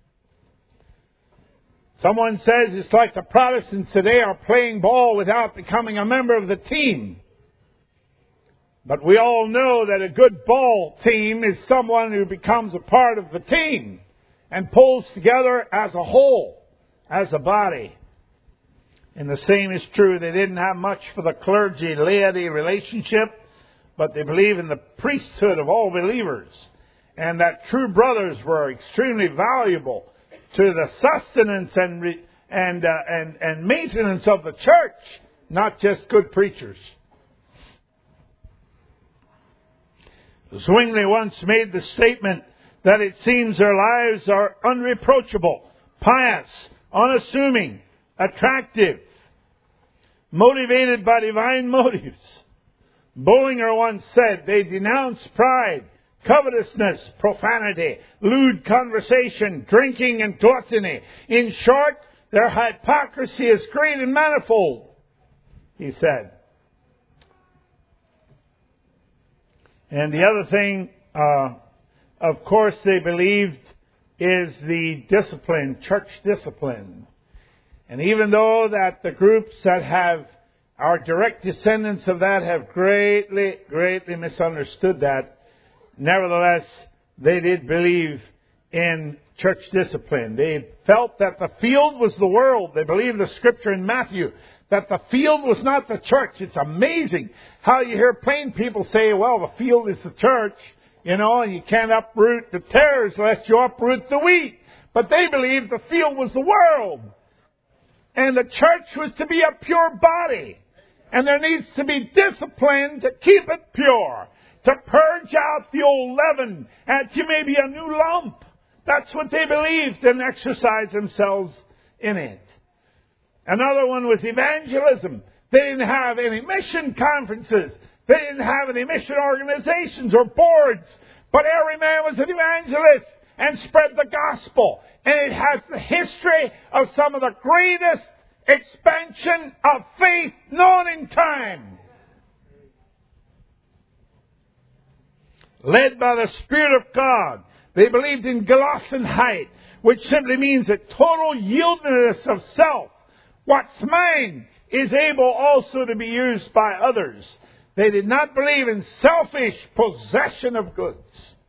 Someone says it's like the Protestants today are playing ball without becoming a member of the team. But we all know that a good ball team is someone who becomes a part of the team and pulls together as a whole, as a body. And the same is true. They didn't have much for the clergy-laity relationship, but they believe in the priesthood of all believers, and that true brothers were extremely valuable to the sustenance and maintenance of the church, not just good preachers. Zwingli once made the statement that it seems their lives are unreproachable, pious, unassuming, attractive, motivated by divine motives. Bullinger once said they denounce pride, covetousness, profanity, lewd conversation, drinking, and gluttony. In short, their hypocrisy is great and manifold, he said. And the other thing, of course, they believed is the discipline, church discipline. And even though that the groups that have Our direct descendants of that have greatly, greatly misunderstood that. Nevertheless, they did believe in church discipline. They felt that the field was the world. They believed the scripture in Matthew that the field was not the church. It's amazing how you hear plain people say, well, the field is the church, and you can't uproot the tares lest you uproot the wheat. But they believed the field was the world. And the church was to be a pure body. And there needs to be discipline to keep it pure, to purge out the old leaven, and you may be a new lump. That's what they believed and exercised themselves in it. Another one was evangelism. They didn't have any mission conferences. They didn't have any mission organizations or boards. But every man was an evangelist and spread the gospel. And it has the history of some of the greatest expansion of faith known in time. Led by the Spirit of God. They believed in Gelassenheit, which simply means a total yieldedness of self. What's mine is able also to be used by others. They did not believe in selfish possession of goods.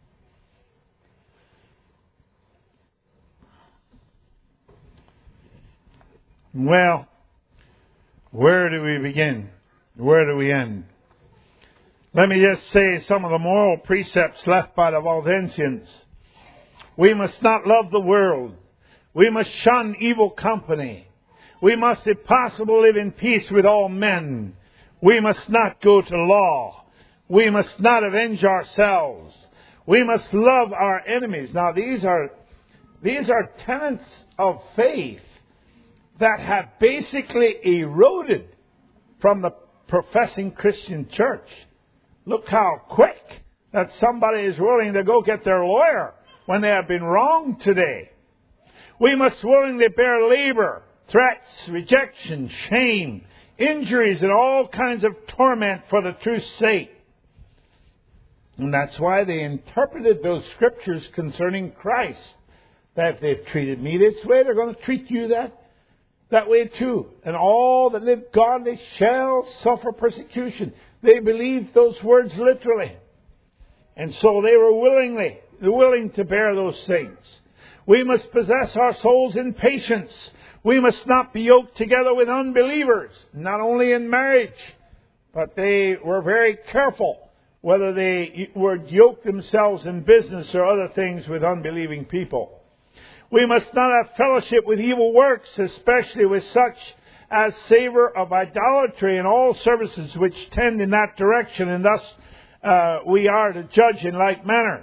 Well, where do we begin? Where do we end? Let me just say some of the moral precepts left by the Waldensians. We must not love the world. We must shun evil company. We must, if possible, live in peace with all men. We must not go to law. We must not avenge ourselves. We must love our enemies. Now, these are tenets of faith that have basically eroded from the professing Christian church. Look how quick that somebody is willing to go get their lawyer when they have been wronged today. We must willingly bear labor, threats, rejection, shame, injuries, and all kinds of torment for the truth's sake. And that's why they interpreted those scriptures concerning Christ. That if they've treated me this way, they're going to treat you that way too. And all that live godly shall suffer persecution. They believed those words literally. And so they were willing to bear those things. We must possess our souls in patience. We must not be yoked together with unbelievers, not only in marriage, but they were very careful whether they would yoke themselves in business or other things with unbelieving people. We must not have fellowship with evil works, especially with such as savor of idolatry and all services which tend in that direction, and thus we are to judge in like manner.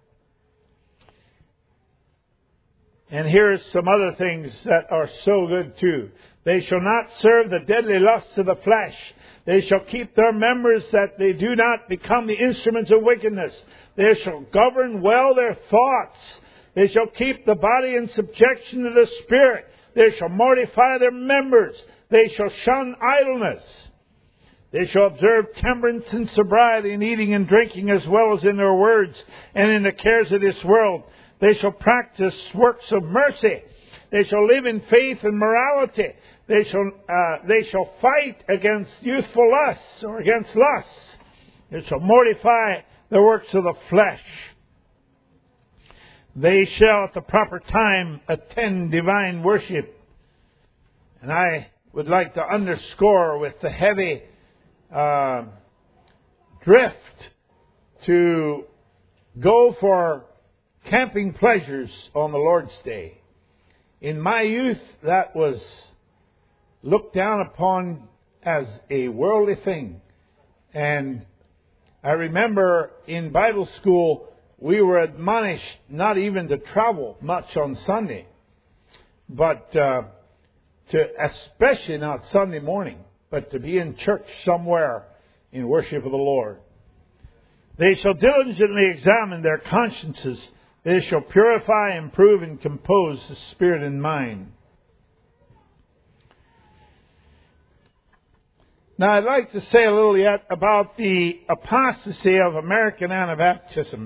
And here's some other things that are so good too. They shall not serve the deadly lusts of the flesh. They shall keep their members that they do not become the instruments of wickedness. They shall govern well their thoughts. They shall keep the body in subjection to the Spirit. They shall mortify their members. They shall shun idleness. They shall observe temperance and sobriety in eating and drinking, as well as in their words and in the cares of this world. They shall practice works of mercy. They shall live in faith and morality. They shall fight against youthful lusts or against lusts. They shall mortify the works of the flesh. They shall at the proper time attend divine worship. And I would like to underscore with the heavy drift to go for camping pleasures on the Lord's Day. In my youth, that was looked down upon as a worldly thing. And I remember in Bible school, we were admonished not even to travel much on Sunday, but to especially not Sunday morning, but to be in church somewhere in worship of the Lord. They shall diligently examine their consciences. They shall purify, improve, and compose the spirit and mind. Now, I'd like to say a little yet about the apostasy of American Anabaptism.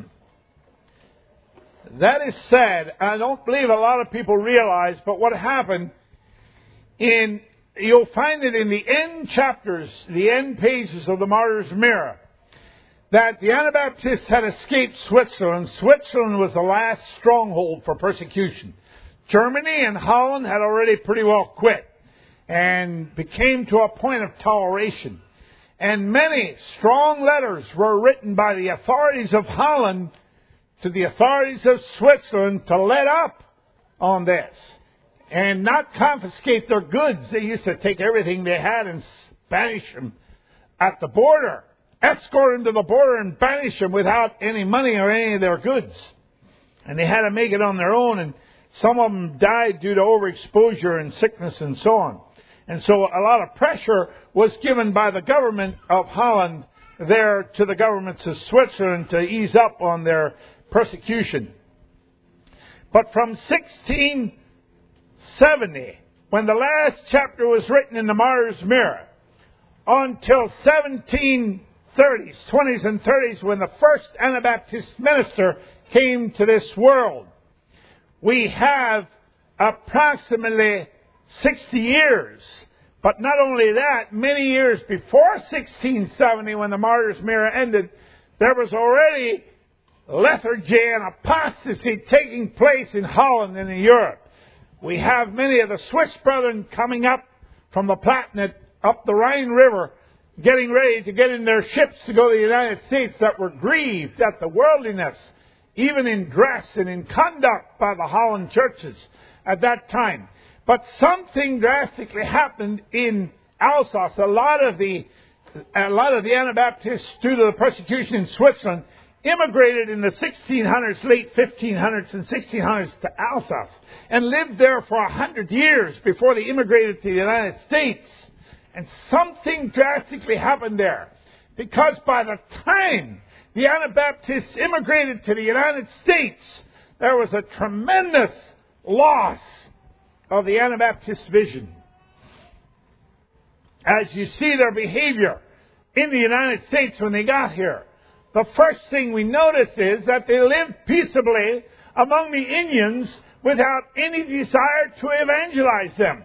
That is sad. I don't believe a lot of people realize, but what happened in you'll find it in the end chapters, the end pages of the Martyr's Mirror, that the Anabaptists had escaped Switzerland. Switzerland was the last stronghold for persecution. Germany and Holland had already pretty well quit and became to a point of toleration. And many strong letters were written by the authorities of Holland to the authorities of Switzerland to let up on this and not confiscate their goods. They used to take everything they had and banish them at the border, escort them to the border and banish them without any money or any of their goods. And they had to make it on their own, and some of them died due to overexposure and sickness and so on. And so a lot of pressure was given by the government of Holland there to the governments of Switzerland to ease up on their persecution. But from 1670, when the last chapter was written in the Martyr's Mirror, until 1730s, 20s and 30s, when the first Anabaptist minister came to this world, we have approximately 60 years. But not only that, many years before 1670, when the Martyr's Mirror ended, there was already lethargy and apostasy taking place in Holland and in Europe. We have many of the Swiss brethren coming up from the Palatinate, up the Rhine River, getting ready to get in their ships to go to the United States, that were grieved at the worldliness, even in dress and in conduct, by the Holland churches at that time. But something drastically happened in Alsace. A lot of the Anabaptists, due to the persecution in Switzerland, immigrated in the 1600s, late 1500s and 1600s to Alsace, and lived there for 100 years before they immigrated to the United States. And something drastically happened there, because by the time the Anabaptists immigrated to the United States, there was a tremendous loss of the Anabaptist vision. As you see their behavior in the United States when they got here, the first thing we notice is that they lived peaceably among the Indians without any desire to evangelize them.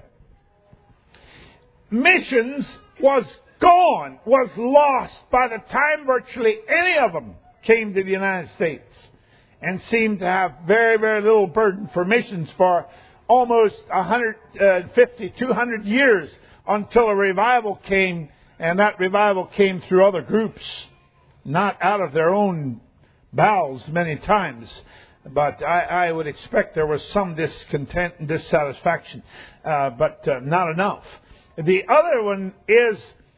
Missions was gone, was lost by the time virtually any of them came to the United States, and seemed to have very, very little burden for missions for almost 150, 200 years, until a revival came, and that revival came through other groups, not out of their own bowels many times. But I would expect there was some discontent and dissatisfaction, but not enough. The other one is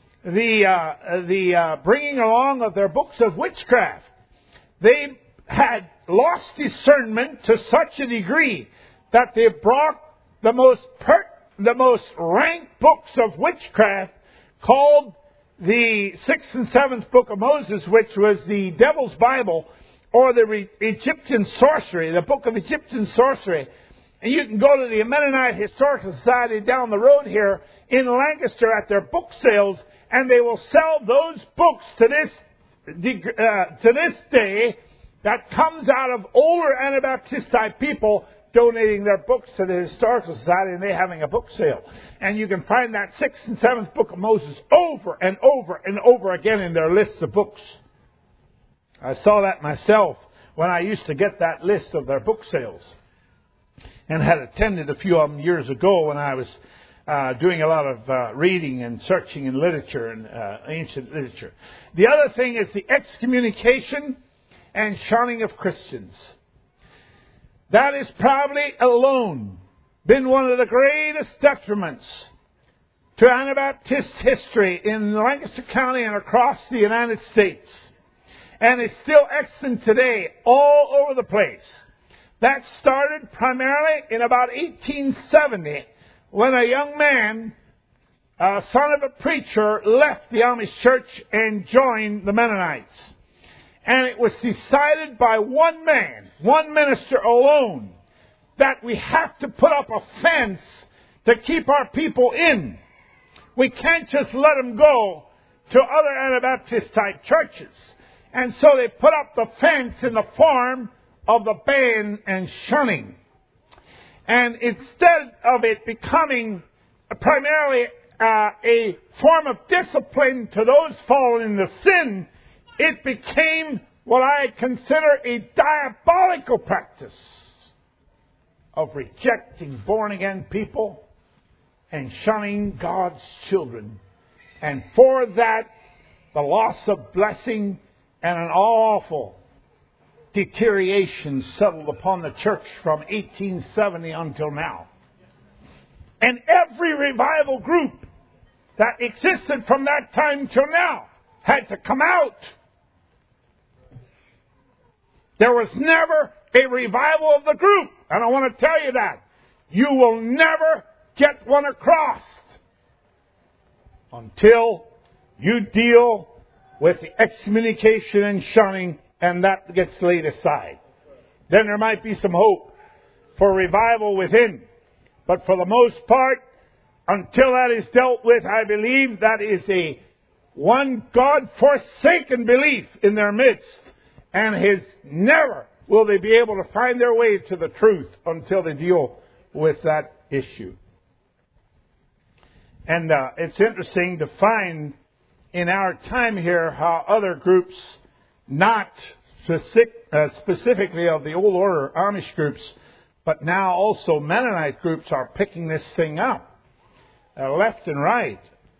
the bringing along of their books of witchcraft. They had lost discernment to such a degree that they brought the most rank books of witchcraft, called the 6th and 7th book of Moses, which was the Devil's Bible, or the Egyptian sorcery, the book of Egyptian sorcery. And you can go to the Mennonite Historical Society down the road here in Lancaster at their book sales, and they will sell those books to this day, that comes out of older Anabaptist type people donating their books to the Historical Society, and they having a book sale. And you can find that 6th and 7th book of Moses over and over and over again in their lists of books. I saw that myself when I used to get that list of their book sales, and had attended a few of them years ago when I was doing a lot of reading and searching in literature and ancient literature. The other thing is the excommunication and shunning of Christians. That has probably alone been one of the greatest detriments to Anabaptist history in Lancaster County and across the United States. And is still extant today all over the place. That started primarily in about 1870, when a young man, son of a preacher, left the Amish church and joined the Mennonites. And it was decided by one man, one minister alone, that we have to put up a fence to keep our people in. We can't just let them go to other Anabaptist type churches. And so they put up the fence in the form of the ban and shunning. And instead of it becoming primarily a form of discipline to those fallen into sin, it became what I consider a diabolical practice of rejecting born-again people and shunning God's children. And for that, the loss of blessing and an awful deterioration settled upon the church from 1870 until now. And every revival group that existed from that time till now had to come out. There was never a revival of the group. And I want to tell you that. You will never get one across until you deal with the excommunication and shunning, and that gets laid aside. Then there might be some hope for revival within. But for the most part, until that is dealt with, I believe that is a one God-forsaken belief in their midst. And never will they be able to find their way to the truth until they deal with that issue. And it's interesting to find in our time here how other groups, not specifically of the old order Amish groups, but now also Mennonite groups are picking this thing up, left and right.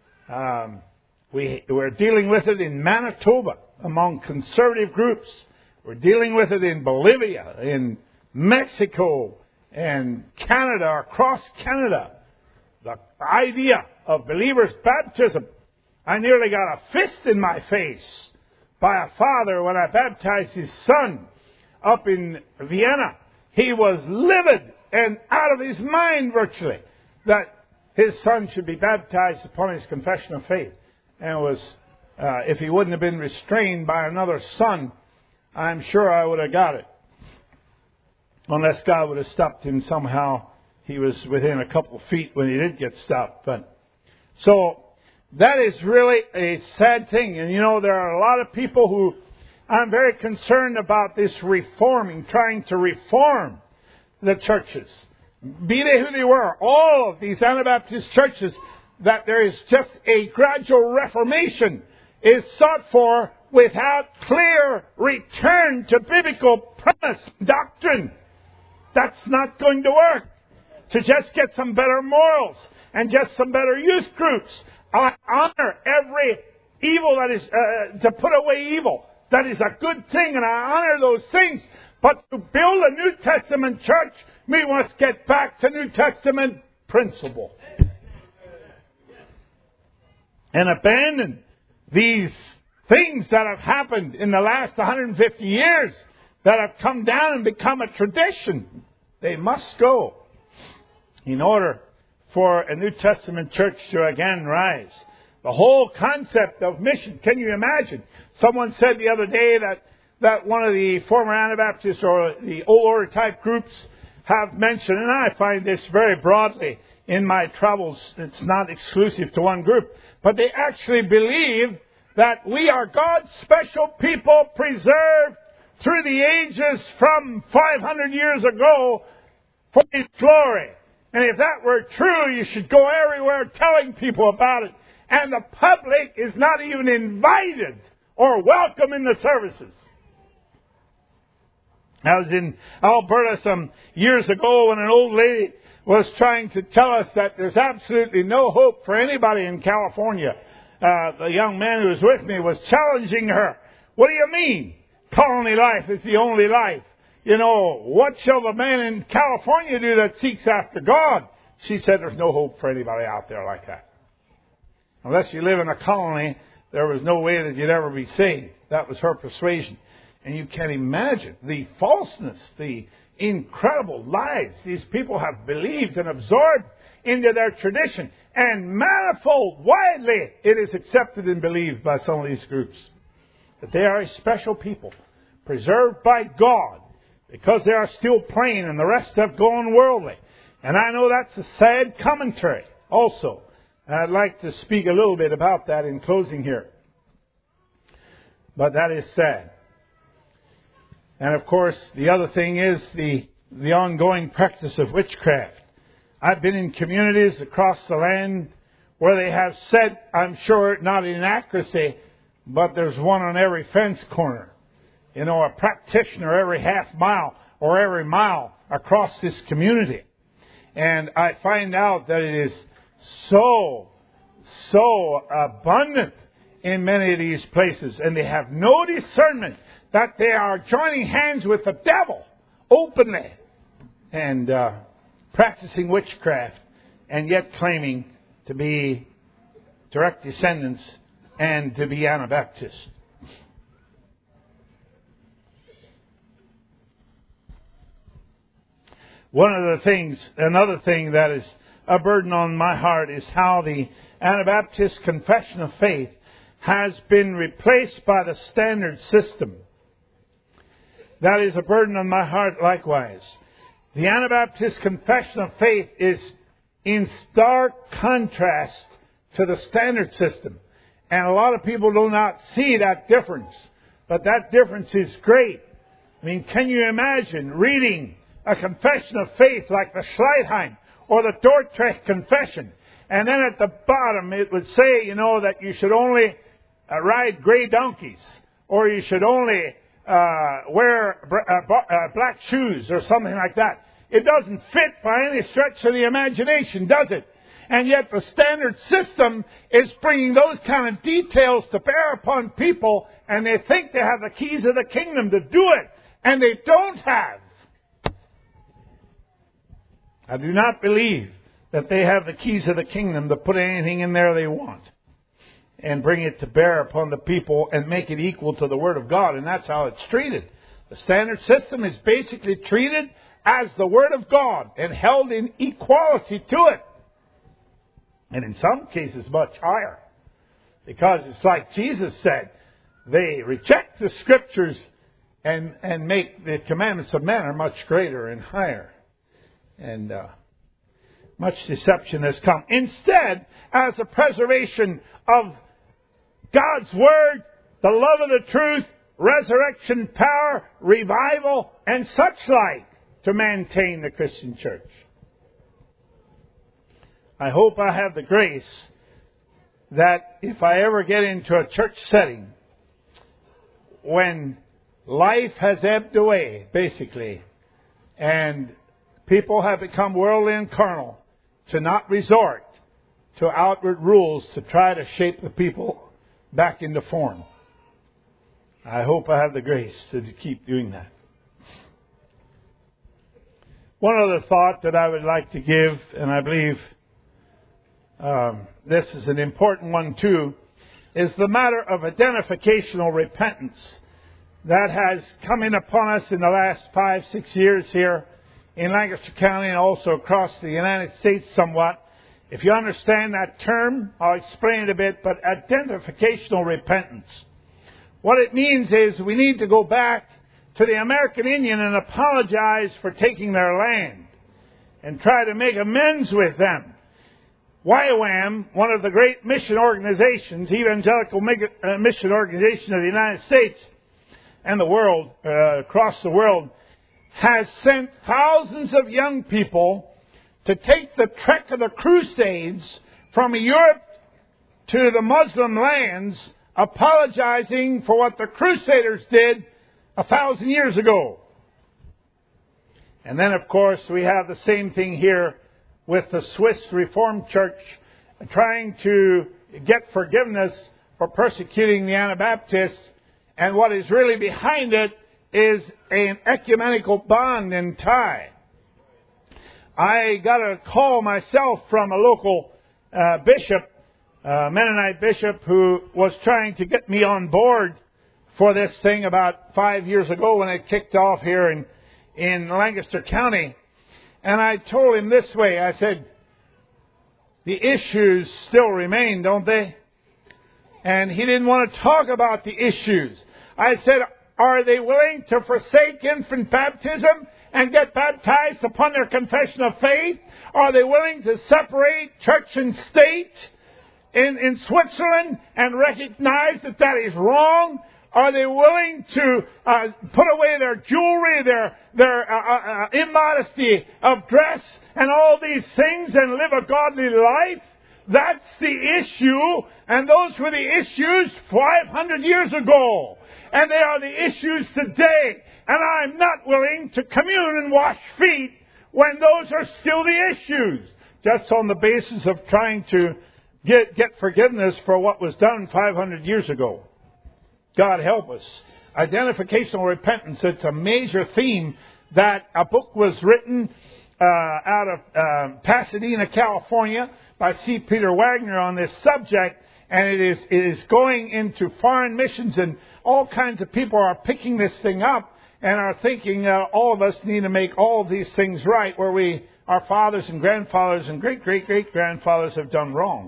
We're dealing with it in Manitoba among conservative groups. We're dealing with it in Bolivia, in Mexico, and Canada, across Canada. The idea of believers' baptism. I nearly got a fist in my face by a father when I baptized his son up in Vienna. He was livid and out of his mind virtually that his son should be baptized upon his confession of faith. And it was, if he wouldn't have been restrained by another son, I'm sure I would have got it. Unless God would have stopped him somehow. He was within a couple of feet when he did get stopped. So that is really a sad thing. And you know, there are a lot of people who, I'm very concerned about this reforming, trying to reform the churches. Be they who they were, all of these Anabaptist churches, that there is just a gradual reformation is sought for without clear return to biblical premise, doctrine. That's not going to work. To just get some better morals and just some better youth groups. I honor every evil that is, to put away evil. That is a good thing, and I honor those things. But to build a New Testament church, we must get back to New Testament principle. And abandon these things that have happened in the last 150 years that have come down and become a tradition. They must go in order for a New Testament church to again rise. The whole concept of mission, can you imagine? Someone said the other day that one of the former Anabaptists or the old order type groups have mentioned, and I find this very broadly in my travels, it's not exclusive to one group, but they actually believe that we are God's special people preserved through the ages from 500 years ago for His glory. And if that were true, you should go everywhere telling people about it. And the public is not even invited or welcome in the services. I was in Alberta some years ago when an old lady was trying to tell us that there's absolutely no hope for anybody in California. The young man who was with me was challenging her. What do you mean? Colony life is the only life. You know, what shall the man in California do that seeks after God? She said there's no hope for anybody out there like that. Unless you live in a colony, there was no way that you'd ever be saved. That was her persuasion. And you can imagine the falseness, the incredible lies these people have believed and absorbed into their tradition. And manifold, widely, it is accepted and believed by some of these groups. That they are a special people, preserved by God, because they are still plain and the rest have gone worldly. And I know that's a sad commentary also. I'd like to speak a little bit about that in closing here. But that is sad. And of course, the other thing is the ongoing practice of witchcraft. I've been in communities across the land where they have said, I'm sure not in accuracy, but there's one on every fence corner. You know, a practitioner every half mile or every mile across this community. And I find out that it is so abundant in many of these places. And they have no discernment that they are joining hands with the devil openly and practicing witchcraft and yet claiming to be direct descendants and to be Anabaptist. Another thing that is a burden on my heart is how the Anabaptist Confession of Faith has been replaced by the standard system. That is a burden on my heart likewise. The Anabaptist Confession of Faith is in stark contrast to the standard system. And a lot of people do not see that difference. But that difference is great. I mean, can you imagine reading a confession of faith like the Schleitheim or the Dordrecht Confession, and then at the bottom it would say, you know, that you should only ride gray donkeys, or you should only wear black shoes, or something like that. It doesn't fit by any stretch of the imagination, does it? And yet the standard system is bringing those kind of details to bear upon people, and they think they have the keys of the kingdom to do it, and they don't have. I do not believe that they have the keys of the kingdom to put anything in there they want and bring it to bear upon the people and make it equal to the Word of God. And that's how it's treated. The standard system is basically treated as the Word of God and held in equality to it. And in some cases much higher. Because it's like Jesus said, they reject the Scriptures and make the commandments of men are much greater and higher. And much deception has come. Instead, as a preservation of God's Word, the love of the truth, resurrection power, revival, and such like, to maintain the Christian church. I hope I have the grace that if I ever get into a church setting when life has ebbed away, basically, and people have become worldly and carnal, to not resort to outward rules to try to shape the people back into form. I hope I have the grace to keep doing that. One other thought that I would like to give, and I believe this is an important one too, is the matter of identificational repentance that has come in upon us in the last 5-6 years here in Lancaster County and also across the United States somewhat. If you understand that term, I'll explain it a bit, but identificational repentance. What it means is we need to go back to the American Indian and apologize for taking their land and try to make amends with them. YWAM, one of the great mission organizations, evangelical mission organization of the United States and the world, across the world, has sent thousands of young people to take the trek of the Crusades from Europe to the Muslim lands, apologizing for what the Crusaders did 1,000 years ago. And then, of course, we have the same thing here with the Swiss Reformed Church trying to get forgiveness for persecuting the Anabaptists. And what is really behind it is an ecumenical bond and tie. I got a call myself from a local bishop, Mennonite bishop, who was trying to get me on board for this thing about 5 years ago when it kicked off here in Lancaster County. And I told him this way, I said, the issues still remain, don't they? And he didn't want to talk about the issues. I said, are they willing to forsake infant baptism and get baptized upon their confession of faith? Are they willing to separate church and state in Switzerland and recognize that that is wrong? Are they willing to put away their jewelry, their immodesty of dress and all these things and live a godly life? That's the issue, and those were the issues 500 years ago. And they are the issues today. And I'm not willing to commune and wash feet when those are still the issues. Just on the basis of trying to get forgiveness for what was done 500 years ago. God help us. Identificational repentance, it's a major theme that a book was written out of Pasadena, California by C. Peter Wagner on this subject, and it is going into foreign missions, and all kinds of people are picking this thing up and are thinking all of us need to make all of these things right where our fathers and grandfathers and great-great-great-grandfathers have done wrong.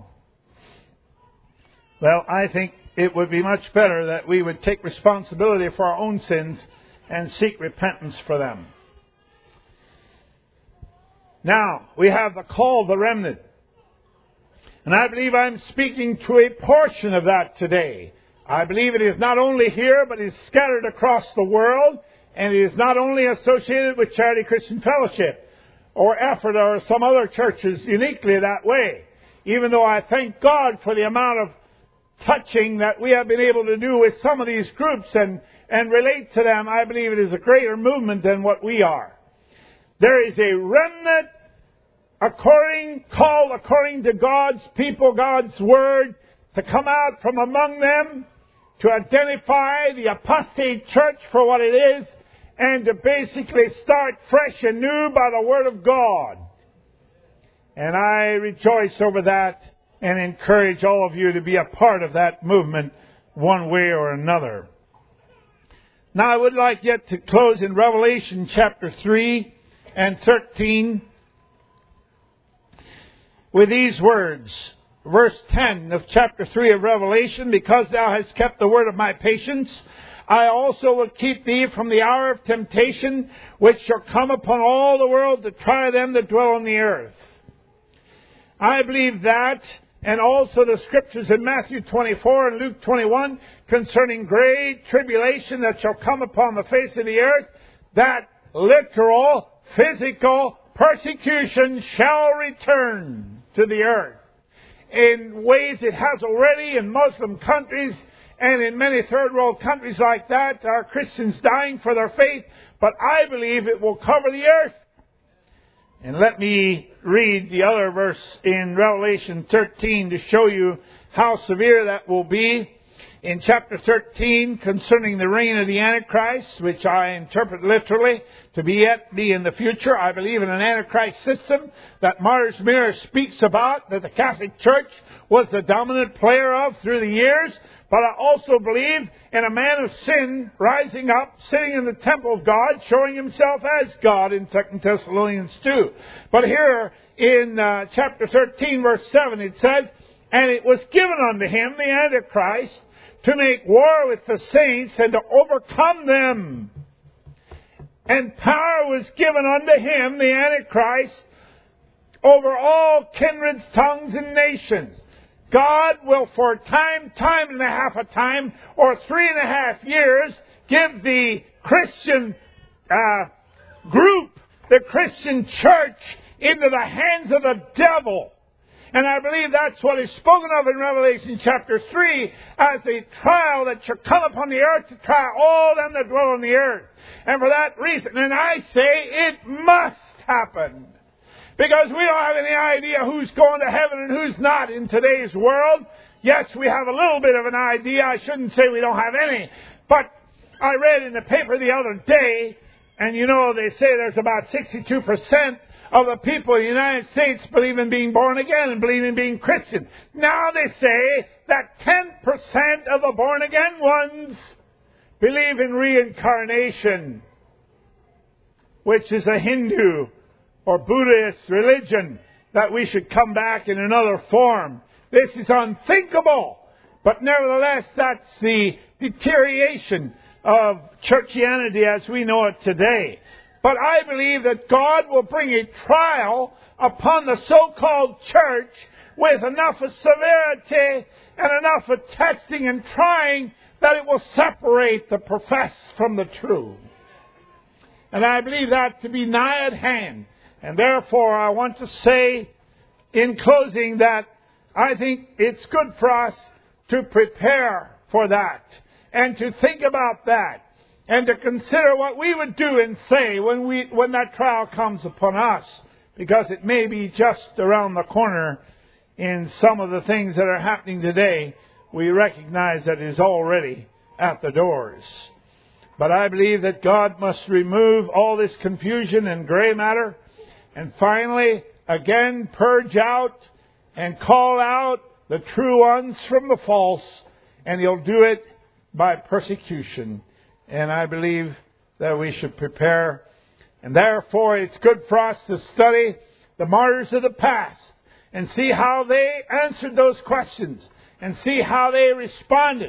Well, I think it would be much better that we would take responsibility for our own sins and seek repentance for them. Now, we have the call of the remnant. And I believe I'm speaking to a portion of that today. I believe it is not only here, but is scattered across the world. And it is not only associated with Charity Christian Fellowship or Ephrata or some other churches uniquely that way. Even though I thank God for the amount of touching that we have been able to do with some of these groups and relate to them, I believe it is a greater movement than what we are. There is a remnant called according to God's people, God's Word, to come out from among them, to identify the apostate church for what it is, and to basically start fresh and new by the Word of God. And I rejoice over that and encourage all of you to be a part of that movement one way or another. Now I would like yet to close in Revelation chapter 3 and 13 with these words. Verse 10 of chapter 3 of Revelation, because thou hast kept the word of my patience, I also will keep thee from the hour of temptation, which shall come upon all the world to try them that dwell on the earth. I believe that, and also the scriptures in Matthew 24 and Luke 21 concerning great tribulation that shall come upon the face of the earth, that literal, physical persecution shall return to the earth. In ways it has already in Muslim countries and in many third world countries like that, there are Christians dying for their faith, but I believe it will cover the earth. And let me read the other verse in Revelation 13 to show you how severe that will be. In chapter 13, concerning the reign of the Antichrist, which I interpret literally to be in the future. I believe in an Antichrist system that Martyr's Mirror speaks about, that the Catholic Church was the dominant player of through the years. But I also believe in a man of sin rising up, sitting in the temple of God, showing himself as God in 2 Thessalonians 2. But here in chapter 13, verse 7, it says, and it was given unto him, the Antichrist, to make war with the saints and to overcome them. And power was given unto him, the Antichrist, over all kindreds, tongues, and nations. God will for time and a half a time, or 3.5 years, give the Christian group, the Christian church, into the hands of the devil. And I believe that's what is spoken of in Revelation chapter 3 as a trial that shall come upon the earth to try all them that dwell on the earth. And for that reason, and I say it must happen. Because we don't have any idea who's going to heaven and who's not in today's world. Yes, we have a little bit of an idea. I shouldn't say we don't have any. But I read in the paper the other day, and you know, they say there's about 62% of the people in the United States believe in being born again and believe in being Christian. Now they say that 10% of the born again ones believe in reincarnation, which is a Hindu or Buddhist religion, that we should come back in another form. This is unthinkable. But nevertheless, that's the deterioration of churchianity as we know it today. But I believe that God will bring a trial upon the so-called church with enough of severity and enough of testing and trying that it will separate the professed from the true. And I believe that to be nigh at hand. And therefore, I want to say in closing that I think it's good for us to prepare for that and to think about that and to consider what we would do and say when that trial comes upon us, because it may be just around the corner in some of the things that are happening today. We recognize that it is already at the doors. But I believe that God must remove all this confusion and gray matter and finally, again, purge out and call out the true ones from the false, and He'll do it by persecution. And I believe that we should prepare. And therefore, it's good for us to study the martyrs of the past and see how they answered those questions and see how they responded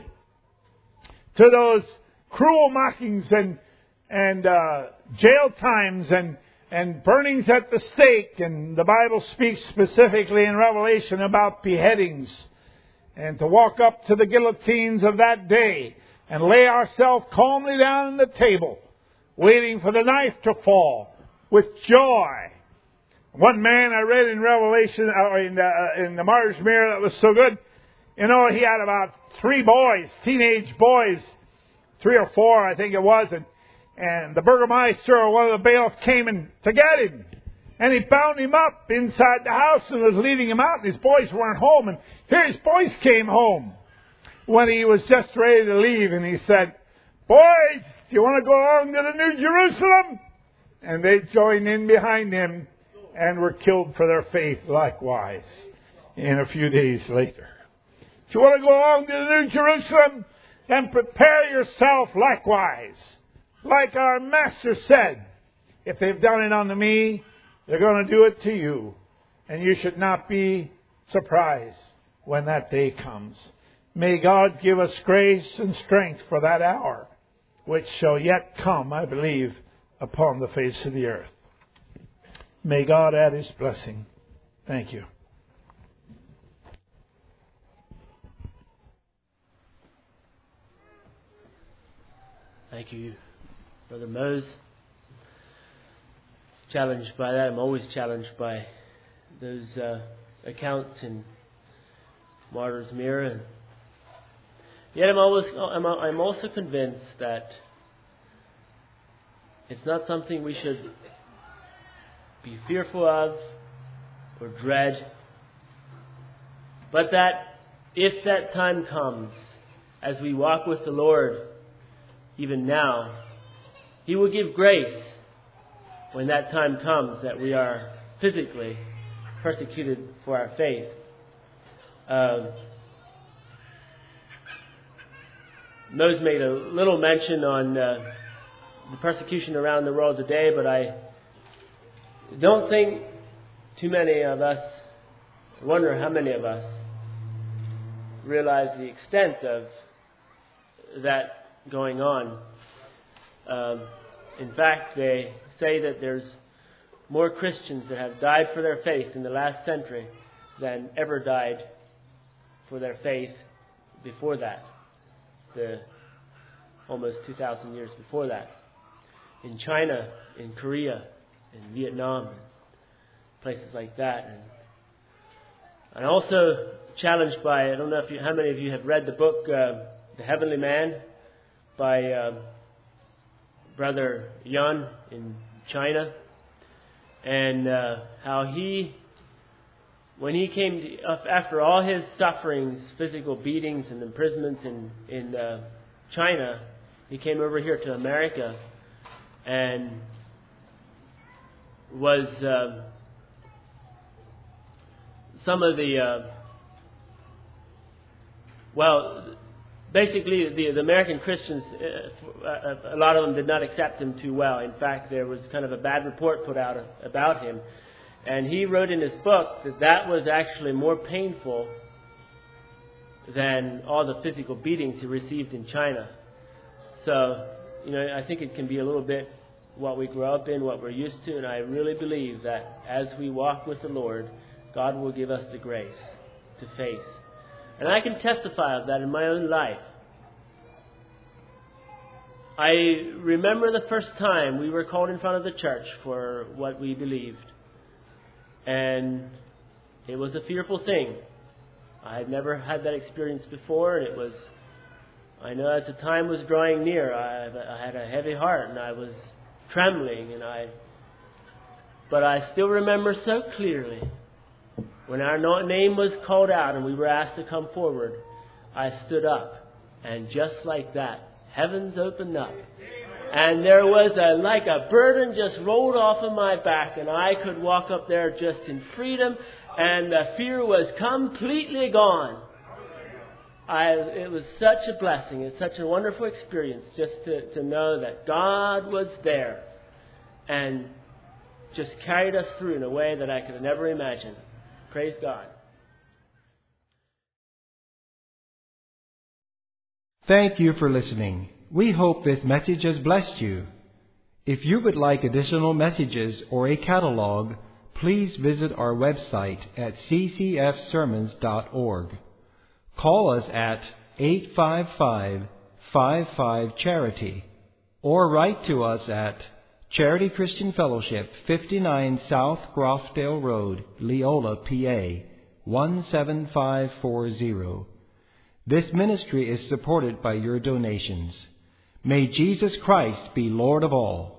to those cruel mockings and jail times and burnings at the stake. And the Bible speaks specifically in Revelation about beheadings, and to walk up to the guillotines of that day and lay ourselves calmly down on the table, waiting for the knife to fall with joy. One man I read in Revelation, in the Martyr's Mirror, that was so good. You know, he had about 3 boys, teenage boys, 3 or 4, I think it was, and the Burgermeister or one of the bailiffs came in to get him. And he bound him up inside the house and was leading him out, and his boys weren't home. And here his boys came home when he was just ready to leave, and he said, "Boys, do you want to go along to the New Jerusalem?" And they joined in behind him and were killed for their faith likewise in a few days later. If you want to go along to the New Jerusalem, then prepare yourself likewise. Like our Master said, if they've done it unto me, they're going to do it to you. And you should not be surprised when that day comes. May God give us grace and strength for that hour, which shall yet come, I believe, upon the face of the earth. May God add His blessing. Thank you. Thank you, Brother Mose. Challenged by that. I'm always challenged by those accounts in Martyr's Mirror. And yet I'm also convinced that it's not something we should be fearful of or dread, but that if that time comes, as we walk with the Lord, even now, He will give grace when that time comes that we are physically persecuted for our faith. Mose made a little mention on the persecution around the world today, but I don't think too many of us, I wonder how many of us, realize the extent of that going on. In fact, they say that there's more Christians that have died for their faith in the last century than ever died for their faith before that, the almost 2,000 years before that. In China, in Korea, in Vietnam, places like that. And I'm also challenged by, I don't know how many of you have read the book, The Heavenly Man, by Brother Yun in China, and how when he came after all his sufferings, physical beatings and imprisonments in China, he came over here to America and was some of the basically, the American Christians, a lot of them did not accept him too well. In fact, there was kind of a bad report put out about him. And he wrote in his book that was actually more painful than all the physical beatings he received in China. So, I think it can be a little bit what we grow up in, what we're used to. And I really believe that as we walk with the Lord, God will give us the grace to face. And I can testify of that in my own life. I remember the first time we were called in front of the church for what we believed. And it was a fearful thing. I had never had that experience before, and I know as the time was drawing near, I had a heavy heart, and I was trembling, but I still remember so clearly when our name was called out and we were asked to come forward, I stood up, and just like that, heavens opened up, and there was like a burden just rolled off of my back, and I could walk up there just in freedom, and the fear was completely gone. It was such a blessing. It's such a wonderful experience just to know that God was there and just carried us through in a way that I could never imagine. Praise God. Thank you for listening. We hope this message has blessed you. If you would like additional messages or a catalog, please visit our website at ccfsermons.org. Call us at 855-55-CHARITY or write to us at Charity Christian Fellowship, 59 South Grofdale Road, Leola, PA, 17540. This ministry is supported by your donations. May Jesus Christ be Lord of all.